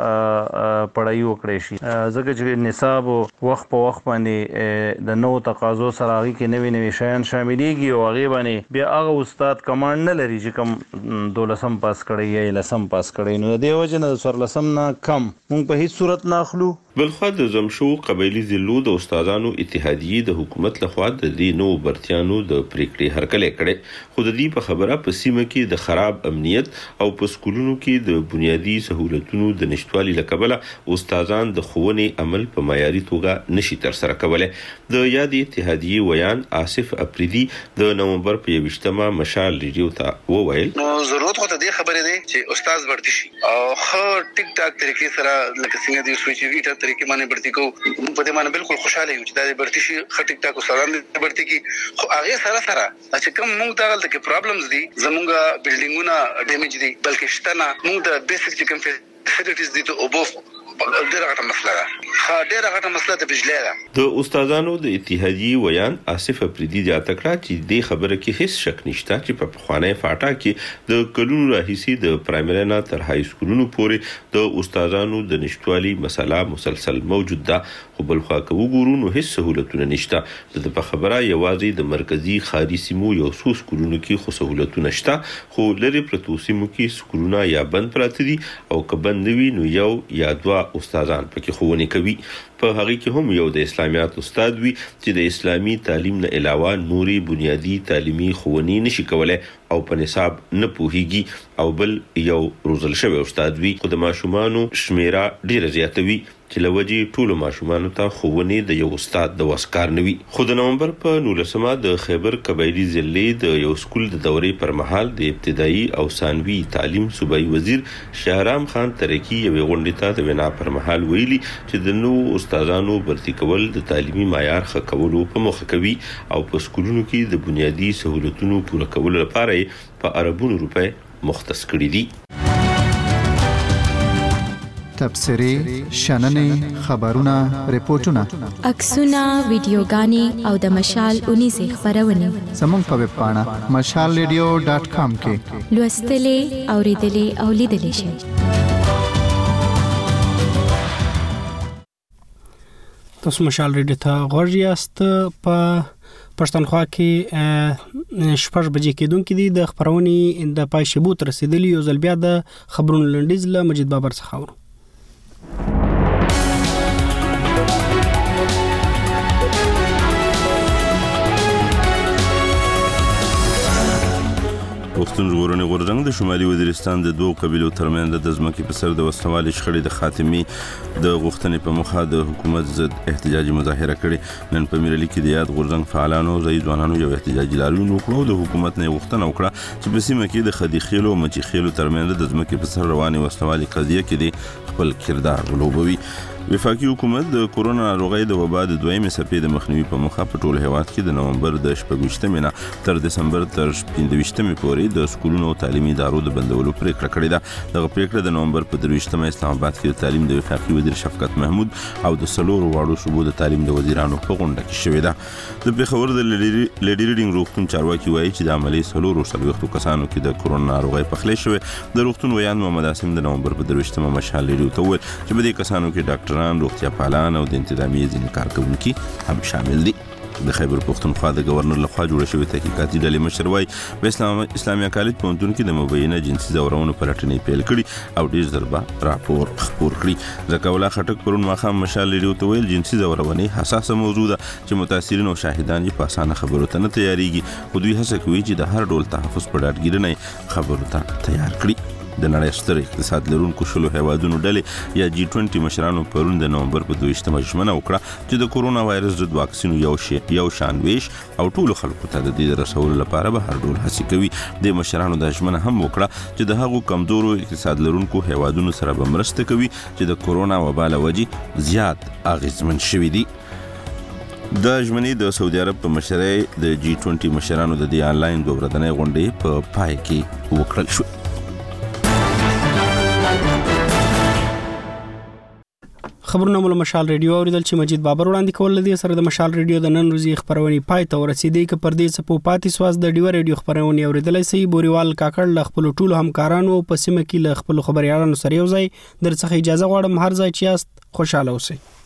هغه پړای وکړي شي ځکه چې نصاب وخت په وخت باندې د نو تقاضو سره هغه کې نوې نوې شیان شاملېږي او هغه باندې بیا هغه استاد کمانډ نه لري چې کوم دولسم پاس کړی یا لسم پاس کړی نو د دې وجه نه څوارلسم نه کم مونږ په هیڅ صورت نه اخلو. بلخوا د زمشو قبایلی ضلعو د استادانو اتحادیې د حکومت لخوا د دې نو برتیانو د پریکړې هرکلې کړې خو د دې په خبره په سیمه کې د خراب امنیت او په سکولونو کې د بنیادی سہولتونو د نشټوالي لکبله استادان د ښوونې عمل په معیاري توګه نشي ترسره کولی. د یادې اتحادیې ویان آصف اپریدي د نومبر په یویشتمه مشال ریډیو ته وویل نو ضرورت خو ته دې خبرې دی چې استاد ورته شي او خو ټیک ټاک طریقې سره لکه څنګه دی سوچ ویټا طریقې باندې برتی کو په دې باندې بالکل خوشاله یو چې دا برتی شي خټیک ټاک استادان برتی کی خو هغه سره سره چې کوم موږ ته غلطه کې پرابلمز دي زموږه بلډینګونه ډیمیج دي بلکې شتنه موږ د بیسیک چې کوم فیسیلیټیز دي ته اوبو ډیره غټه مسله ده خا ډیره غټه مسله د بجلی ده. د استادانو د اتحادیې ویان آصف اپریدي د اتکړه چې د خبره کې هیڅ شک نشته چې په خوانه فاټا کې د کلونو راهیسي د پرایمری نه تر های سکولونو پورې د استادانو د نشټوالي مسله مسلسل موجود ده خو بل خوا کې وګورو نو هیڅ سہولتونه نشته. د په خبره یوازې د مرکزی خاري سیمو یو څو سکولونو کې خو سہولتونه شته خو لری پرتو سیمو کې سکولونه یا بند پراته دي او کبند وی نو یو یا دوا استادان پکې ښوونې کوي. په هغه کې هم یو د اسلامیات استاد وي چې د اسلامي تعلیم نه علاوه نوري بنیادی تعلیمي ښوونې نشي کولای او په نصاب نه پوهیږي او بل یو روزل شوی استاد وي خو د ماشومانو شمیره ډیره زیاته وي چې لوجي ټولو ماشومانو ته ښوونې د یو استاد د وسکار نه وي. خو د نومبر په نولسمه د خیبر قبایلی ضلع د یو سکول د دورې پر مهال د ابتدایي او ثانوي تعلیم صوبایي وزیر شهرام خان ترکی یو غونډه ته د وینا پر مهال ویلي چې د نو استادانو برتی کول د تعلیمي معیار ښه کولو په مخه کوي او په سکولونو کې د بنیادی سہولتونو پوره کولو لپاره په اربونو روپے مختص کړي دي. تبصرې، شننې، خبرونه، ریپورتونه، عکسونه، ویډیوګانې او د مشال اونیزې خبرونه زموږ په ویب پاڼه مشال ریډیو ډاټ کام کې لوستلې، اوریدلې او لیدلې شئ. تاسو مشال ریډیو ته غوږ یاست. په پښتونخوا کې شپږ بجې کېدونکې دي. د خبرونې د پای شبو تر رسیدلی یو ځل بیا د خبرونو لنډیز له مجید بابر څخه اورو. پښتون ژغورنې غورځنګ د شمالي وزیرستان د دوو قبیلو ترمنځ د ځمکې په سر د وسلوالې شخړې د خاتمې د غوښتنې په مخه د حکومت ضد احتجاجي مظاهره کړې. نن په میرلي کې د یاد غورځنګ فعالانو ځای ځوانانو یو احتجاجي لاریون وکړ. د حکومت نه غوښتنه وکړه چې په سیمه کې د خدي خېلو او مچي خېلو ترمنځ د ځمکې په سر روانې وسلوالې قضیه کې د خپل کردار ولوبوي. وفاقي حکومت د کورونا ناروغۍ د وبا د دویمې څپې د مخنیوي په موخه په ټول هیواد کې د نومبر د شپږویشتمې نه تر دسمبر تر پنځه پورې د سکولونو او تعلیمي ادارو د بندولو پریکړه کړې ده. دغه پریکړه د نومبر په درویشتمه اسلام آباد کې د تعلیم د وفاقي وزیر شفقت محمود او د سلورو واړو صوبو د تعلیم د وزیرانو په غونډه کې شوې ده. د پیښور د لیډي ریډینګ روغتون چارواکي وایي چې د عملي سلورو څلوېښتو کسانو کې د کورونا ناروغۍ پخلی شوې. د روغتون ویان محمد عاصم د نومبر په درویشتمه مشال ریډیو ته وویل چې په دې کسانو کې ډاکټران، روغتیا پالان او د انتظامیې ځینې کارکوونکي هم شامل دي. د خیبر پښتونخوا د گورنر لخوا جوړه شوې تحقیقاتي ډلې مشر وایي په اسلام اسلامي کالج پوهنتون کې د مبینه جنسي ځورونو پلټنې پیل کړي او ډېر ژر به راپور خپور کړي. ځکه الله خټک پرون ماښام مشال ریډیو ته ویل جنسي ځورونې حساسه موضوع ده چې متاثرین او شاهدان یې په اسانه خبرو ته نه تیاریږي خو دوی هڅه کوي چې د هر ډول تحفظ په ډاډګیرۍ خبرو ته تیار کړي. د نړۍ ستر اقتصاد لرونکو شلو هیوادونو ډلې یا جی بیست مشرانو پرون د نومبر په دویشتمه ژمنه وکړه چې د کورونا وایرس ضد واکسینو یو شی یو شان ویش او ټول خلکو ته د دې رسولو لپاره به هر ډول هڅې کوي. د مشرانو د ژمنه هم وکړه چې د هغو کمزورو اقتصاد لرونکو هیوادونو سره به مرسته کوي چې د کورونا وبا له وجې زیات اغیزمن شوي دي. د ژمنې د سعودي عرب په مشرۍ د جی بیست مشرانو د دې آنلاین دوه ورځنۍ غونډې په پای کې وکړل شو. خبرونه مول مشال ریډیو اوریدل چې مجید بابر وړاندې کول لدی سره د مشال ریډیو د نن ورځې خبرونه پای ته ورسېدې ک پر دې سپو پاتې سواز د ډیو ریډیو خبرونه اوریدلای سي. بوريوال کاکړ ل خپل ټولو همکارانو په سیمه کې ل خپل خبريالانو سره یو ځای درڅخه اجازه غواړم. هر ځای چې یاست خوشاله اوسئ.